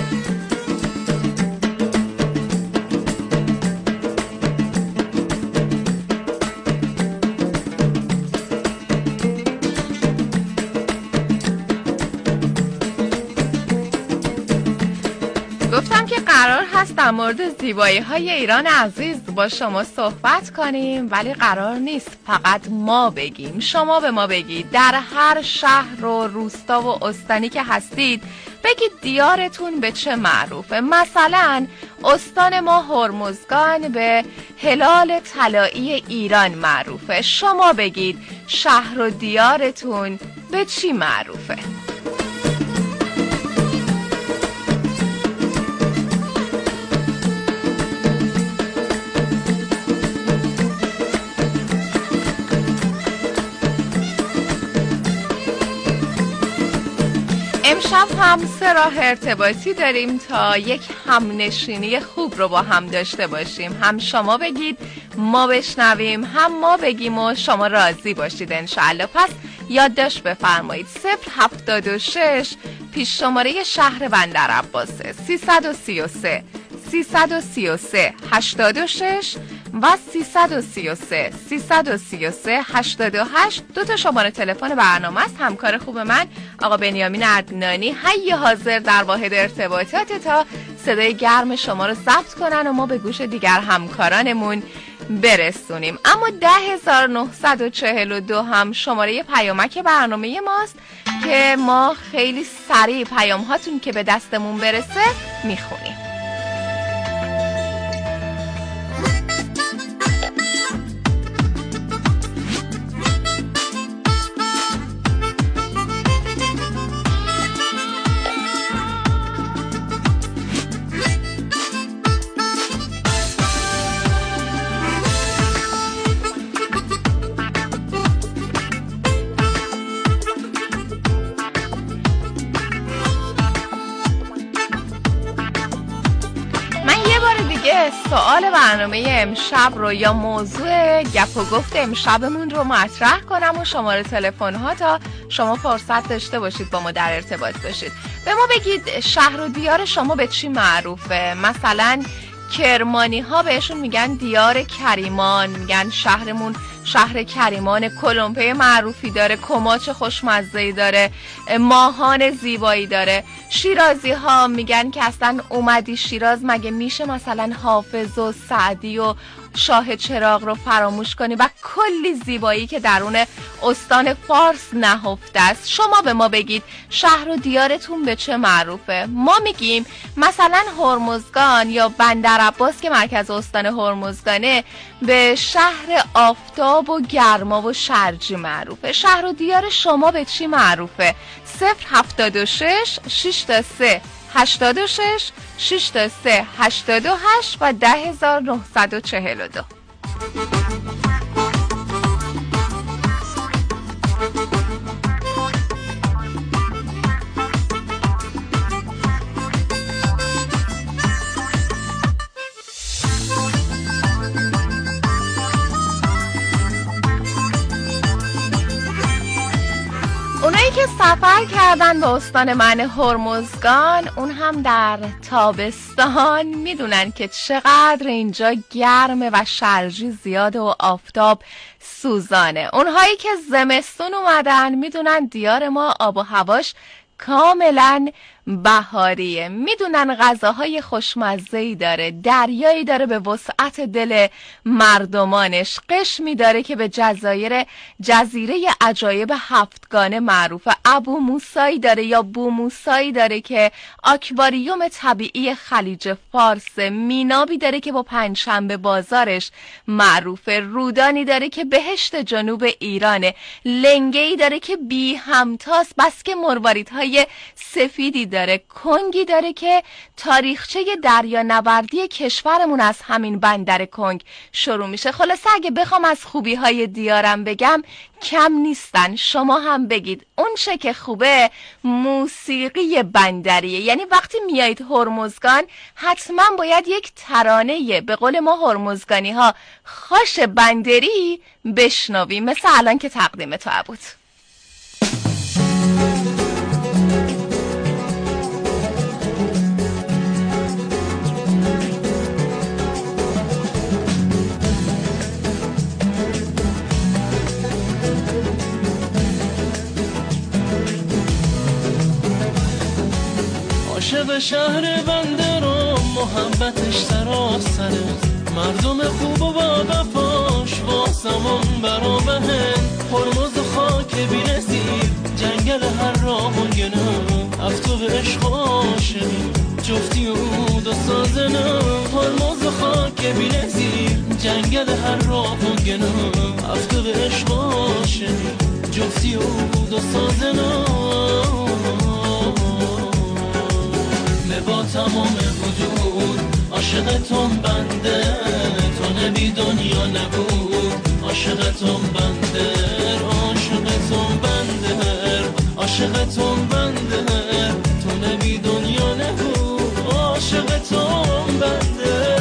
[SPEAKER 26] گفتم که قرار هست در مورد زیبایی‌های ایران عزیز با شما صحبت کنیم، ولی قرار نیست فقط ما بگیم. شما به ما بگید در هر شهر و روستا و استانی که هستید بگید دیارتون به چه معروفه. مثلا استان ما هرمزگان به هلال طلایی ایران معروفه. شما بگید شهر و دیارتون به چی معروفه؟ امشب هم 3 راه ارتباطی داریم تا یک همنشینی خوب رو با هم داشته باشیم. هم شما بگید ما بشنویم، هم ما بگیم و شما راضی باشید انشاءالله. پس یادداشت بفرمایید 076 پیش شماره شهر بندرعباسه 333 333 86 و 333 333 88. 2 شماره تلفن برنامه است. همکار خوب من آقا بنیامین عدنانی حی حاضر در واحد ارتباطات تا صدای گرم شما رو ضبط کنن و ما به گوش دیگر همکارانمون برسونیم. اما 10942 هم شماره پیامک برنامه ماست که ما خیلی سریع پیام هاتون که به دستمون برسه میخونیم. سوال برنامه امشب رو یا موضوع گپ و گفت امشبمون رو مطرح کنم و شماره تلفن ها تا شما فرصت داشته باشید با ما در ارتباط باشید. به ما بگید شهر و دیار شما به چی معروفه. مثلا کرمانی ها بهشون میگن دیار کریمان، میگن شهرمون شهر کریمان. کلمپه معروفی داره، کماچ خوشمزه‌ای داره، ماهان زیبایی داره. شیرازی ها میگن که اصلا اومدی شیراز مگه میشه مثلا حافظ و سعدی و شاه چراغ رو فراموش کنی و کلی زیبایی که درون استان فارس نهفته است. شما به ما بگید شهر و دیارتون به چه معروفه. ما میگیم مثلا هرمزگان یا بندرعباس که مرکز استان هرمزگانه به شهر آفتاب و گرما و شرجی معروفه. شهر و دیار شما به چی معروفه؟ 076 6 86 6 88 و 10942. اونایی که سفر کردن به استان من هرمزگان، اون هم در تابستان، میدونن که چقدر اینجا گرمه و شرجی زیاده و آفتاب سوزانه. اونهایی که زمستون اومدن میدونن دیار ما آب و هواش کاملا بهاریه. میدونن غذاهای خوشمزه‌ای داره، دریایی داره به وسعت دل مردمانش، قشمی داره که به جزیره عجایب هفتگانه معروفه، ابو موسایی داره یا بو موسایی داره که آکواریوم طبیعی خلیج فارس، مینابی داره که با پنجشنبه بازارش معروفه، رودانی داره که بهشت جنوب ایرانه، لنگه‌ای داره که بی همتاست، بس که مرواریدهای سفیدی داره، کنگی داره که تاریخچه دریانوردی کشورمون از همین بندر کنگ شروع میشه. خلاصه اگه بخوام از خوبی‌های دیارم بگم کم نیستن، شما هم بگید. اون چه که خوبه موسیقی بندریه، یعنی وقتی میایید هرمزگان حتما باید یک ترانه به قول ما هرمزگانی ها خاش بندری بشنوی، مثل الان که تقدیم تو بود.
[SPEAKER 23] عاشق شهر بندرم محبتش سراسره، مردم خوب و با وفاش واسمون برابهن، هرمز و خاک بی‌نظیر جنگل هر راه و گنه، افتو به عشق عاشقی جفتی و عود و سازنه، هرمز و خاک بی‌نظیر جنگل هر راه و گنه، افتو به عشق عاشقی جفتی و عود و سازنه، با تمام وجود عاشقتون بنده، تو نبی دنیا نبود، عاشقتون بنده، عاشقتون بنده، عاشقتون بنده، تو نبی دنیا نبود، عاشقتون بنده.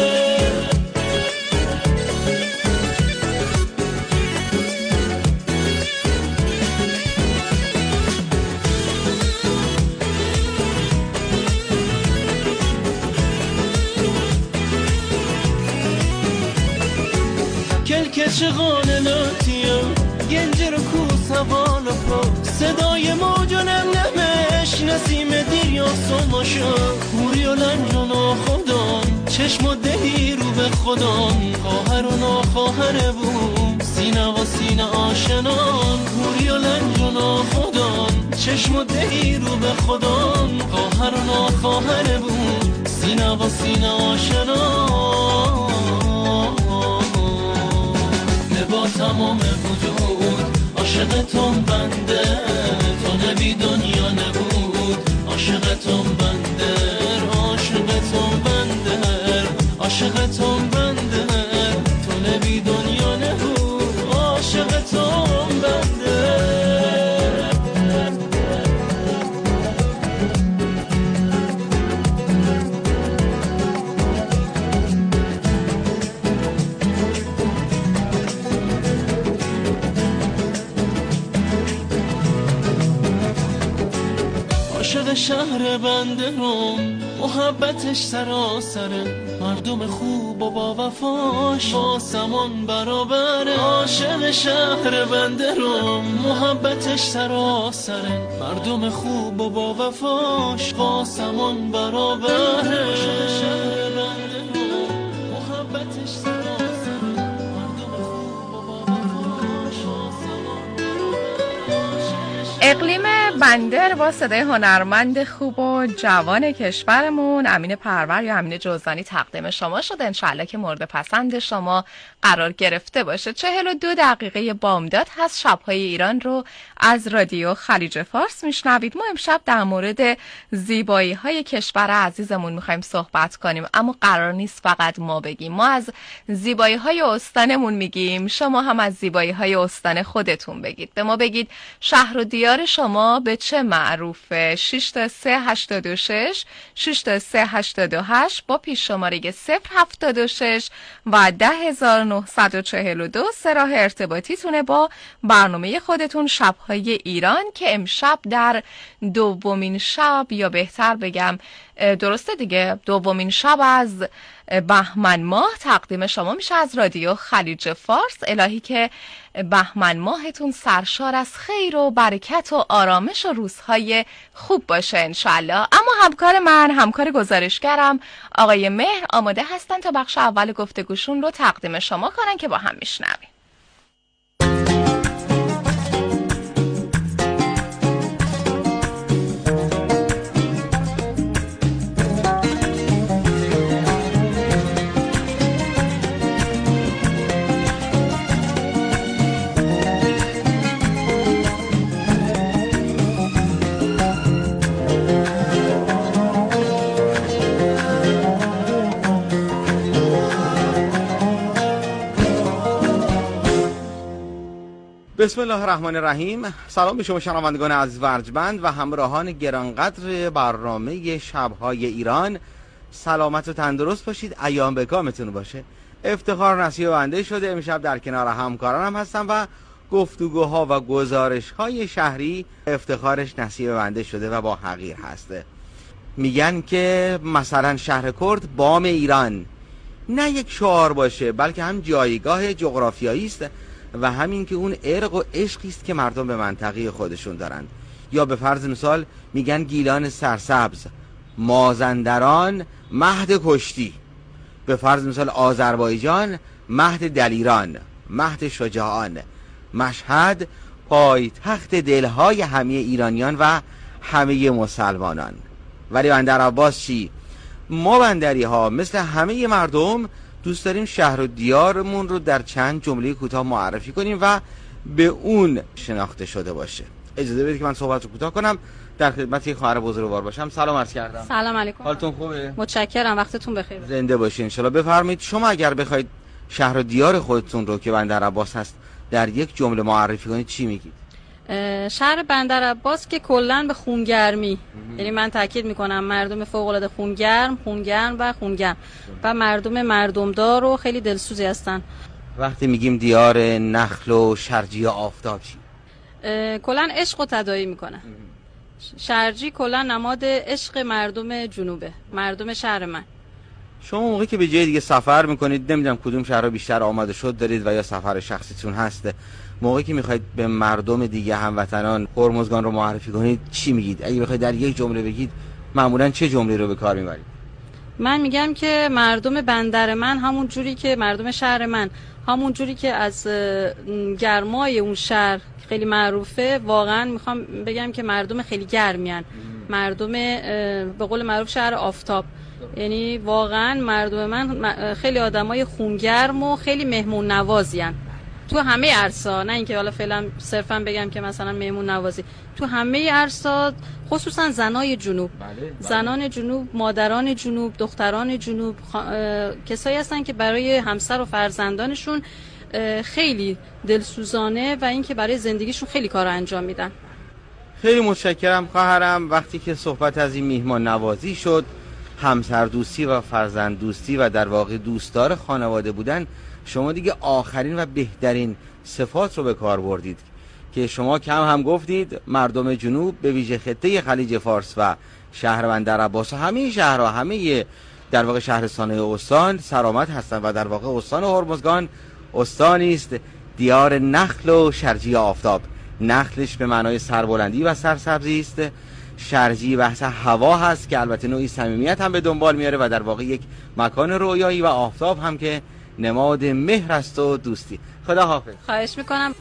[SPEAKER 23] چغان لاتیا گنجر و کوس هوال و پا، صدای موج و نمنمش نسیم دیر یا سماشا، هوری و لنج و ناخودان چشم و دهی رو به خودان، خواهر و ناخواهر بوم سینه و سینه آشنان، هوری و لنج و ناخودان چشم و دهی رو به خودان، خواهر و ناخواهر بوم سینه و سینه آشنان، با تمام وجود عاشقتون بنده، تو نبی دنیا نبود، عاشقتون بنده، عاشقتون بنده، عاشقتون بنده، تو نبی دنیا نبود، عاشقتون بنده. عاشق شهر بندرم محبتش سراسره، مردم خوب و با وفاش واسمون برابره، عاشق شهر بندرم محبتش سراسره، مردم خوب و با وفاش واسمون برابره، عاشق شهر بندرم محبتش سراسره، مردم خوب و با وفاش واسمون برابره.
[SPEAKER 26] اقلیم بندر با صدای هنرمند خوب و جوان کشورمون امین پرور یا امین جوزانی تقدیم شما شد. انشالله که مورد پسند شما قرار گرفته باشه. 42 دقیقه بامداد هست. شبهای ایران رو از رادیو خلیج فارس میشنوید. ما امشب در مورد زیبایی های کشور عزیزمون میخوایم صحبت کنیم، اما قرار نیست فقط ما بگیم. ما از زیبایی های استانمون میگیم، شما هم از زیبایی های استان خودتون بگید. به ما بگید شهر و دیار شما به چه معروفه؟ 6 تا 386 6 تا 388 با پیش شماره 076 و 10942 راه ارتباطیتونه با برنامه خودتون شبهای ایران که امشب در دومین شب، یا بهتر بگم درسته دیگه، دومین شب از بهمن ماه تقدیم شما میشه از رادیو خلیج فارس. الهی که بهمن ماهتون سرشار از خیر و برکت و آرامش و روزهای خوب باشه انشالله. اما همکار گزارشگرم آقای مهر آماده هستن تا بخش اول گفتگوشون رو تقدیم شما کنن که با هم میشنویم.
[SPEAKER 1] بسم الله الرحمن الرحیم. سلام به شما شنوندگان عزیز و ارجمند و همراهان گرانقدر برنامه شب‌های ایران. سلامت و تندرست باشید، ایام به کامتون باشه. افتخار نصیب بنده شده امشب در کنار همکارانم هستم و گفتگوها و گزارش‌های شهری افتخارش نصیب بنده شده و با حقیر هسته. میگن که مثلا شهر کرد بام ایران نه یک شعار باشه، بلکه هم جایگاه جغرافیایی است و همین که اون عرق و عشقی است که مردم به منطقه خودشون دارند. یا به فرض مثال میگن گیلان سرسبز، مازندران مهد کشتی، به فرض مثال آذربایجان مهد دلیران، مهد شجاعان، مشهد پایتخت دلهای همه ایرانیان و همه مسلمانان. ولی بندر عباس چی؟ ما بندری ها مثل همه مردم دوست داریم شهر و دیارمون رو در چند جمله کوتاه معرفی کنیم و به اون شناخته شده باشه. اجازه بدید که من صحبت رو کوتاه کنم، در خدمت یک خواهر بزرگوار باشم. سلام عرض کردم.
[SPEAKER 2] سلام علیکم.
[SPEAKER 1] حالتون خوبه؟
[SPEAKER 2] متشکرم، وقتتون بخیر.
[SPEAKER 1] زنده باشین ان شاء الله. بفرمایید شما اگر بخواید شهر و دیار خودتون رو که بندر عباس هست در یک جمله معرفی کنید چی میگید؟
[SPEAKER 2] شهر بندر عباس که کلا به خونگرمی، یعنی من تاکید میکنم مردم فوق العاده خونگرم و مردم مردمدار و خیلی دلسوزی هستن.
[SPEAKER 1] وقتی میگیم دیار نخل و شرجی آفتاب چی؟
[SPEAKER 2] کلا عشق رو تداعی میکنه. شرجی کلا نماد عشق مردم جنوبه، مردم شهر من.
[SPEAKER 1] شما موقعی که به جای دیگه سفر میکنید، نمیدونم کدوم شهرها بیشتر آماده شد دارید و یا سفر شخصیتون هسته، موقعی که میخواید به مردم دیگه هموطنان هرمزگان رو معرفی کنید چی میگید؟ اگه بخواید در یک جمله بگید معمولا چه جمله رو به کار میبرید؟
[SPEAKER 2] من میگم که مردم بندر من همون جوری که مردم شهر من همون جوری که از گرمای اون شهر خیلی معروفه، واقعا میخوام بگم که مردم خیلی گرمیان، مردم به قول معروف شهر آفتاب. یعنی واقعا مردم من خیلی آدمای خونگرم و خیلی مهمون نوازیان تو همه عرصا، نه اینکه حالا فعلا صرفا بگم که مثلا مهمون نوازی، تو همه عرصا، خصوصا زنای جنوب.
[SPEAKER 1] بله.
[SPEAKER 2] زنان جنوب، مادران جنوب، دختران جنوب، کسایی هستن که برای همسر و فرزندانشون خیلی دلسوزانه و اینکه برای زندگیشون خیلی کار انجام میدن.
[SPEAKER 1] خیلی متشکرم خواهرم. وقتی که صحبت از این میهمان نوازی شد، همسر دوستی و فرزند دوستی و در واقع دوستدار خانواده بودن، شما دیگه آخرین و بهترین صفات رو به کار بردید که شما کم هم گفتید مردم جنوب به ویژه خطه خلیج فارس و شهر بندر عباس و همه شهرها، همه در واقع شهرستان استان سرآمد هستند و در واقع استان هرمزگان استانی است دیار نخل و شرجی آفتاب. نخلش به معنای سربلندی و سرسبزی است، شرجی بحث هوا هست که البته نوعی صمیمیت هم به دنبال میاره و در واقع یک مکان رویایی، و آفتاب هم که نماد مهر است و دوستی. خدا حافظ.
[SPEAKER 2] خواهش میکنم.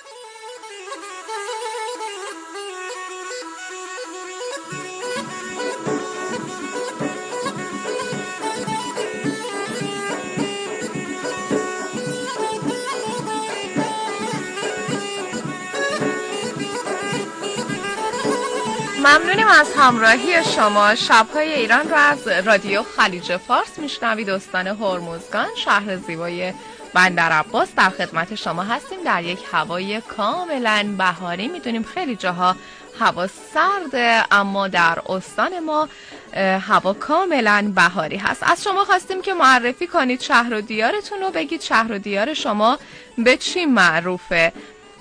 [SPEAKER 26] ممنونیم از همراهی شما. شب‌های ایران رو از رادیو خلیج فارس میشنوید. استان هرمزگان، شهر زیبای بندر عباس، در خدمت شما هستیم در یک هوای کاملا بهاری. میدونیم خیلی جاها هوا سرده، اما در استان ما هوا کاملا بهاری هست. از شما خواستیم که معرفی کنید شهر و دیارتون رو، بگید شهر و دیار شما به چی معروفه.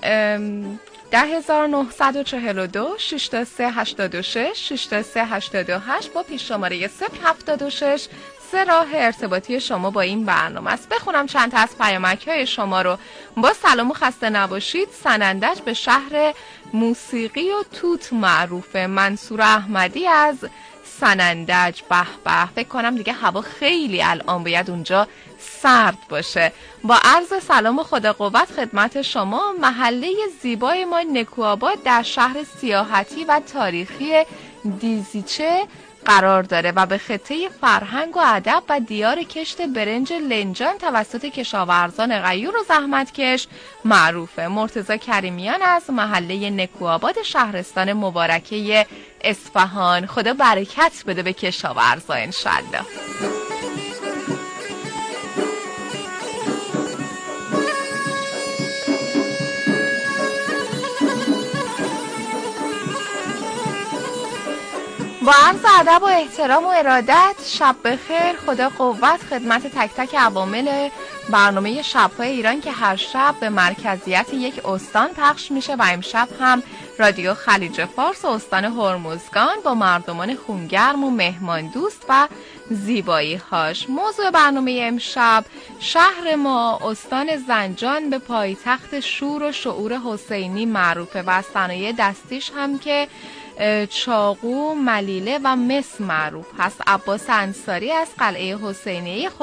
[SPEAKER 26] 10942 62386 62388 با پیش شماره 076 سه راه ارتباطی شما با این برنامه است. بخونم چند تا از پیامک‌های شما رو. با سلام و خسته نباشید. سنندج به شهر موسیقی و توت معروفه. منصور احمدی از سنندج. به به، فکر کنم دیگه هوا خیلی الان باید اونجا سرد باشه. با عرض سلام و خدا قوت خدمت شما. محله زیبای ما نکوآباد در شهر سیاحتی و تاریخی دیزیچه قرار داره و به خطه فرهنگ و ادب و دیار کشت برنج لنجان توسط کشاورزان غیور و زحمتکش معروفه. مرتضی کریمیان از محله نکوآباد شهرستان مبارکه اصفهان. خدا برکت بده به کشاورزا انشالله. با عرض ادب و احترام و ارادت، شب بخیر، خدا قوت خدمت تک تک عوامل برنامه شب‌های ایران که هر شب به مرکزیت یک استان پخش میشه و امشب هم رادیو خلیج فارس و استان هرمزگان با مردمان خونگرم و مهمان دوست و زیبایی هاش. موضوع برنامه امشب شهر ما استان زنجان به پایتخت شور و شعور حسینی معروفه و صنایع دستیش هم که چاقو، ملیله و مس معروف هست. عباس انصاری از قلعه حسینیه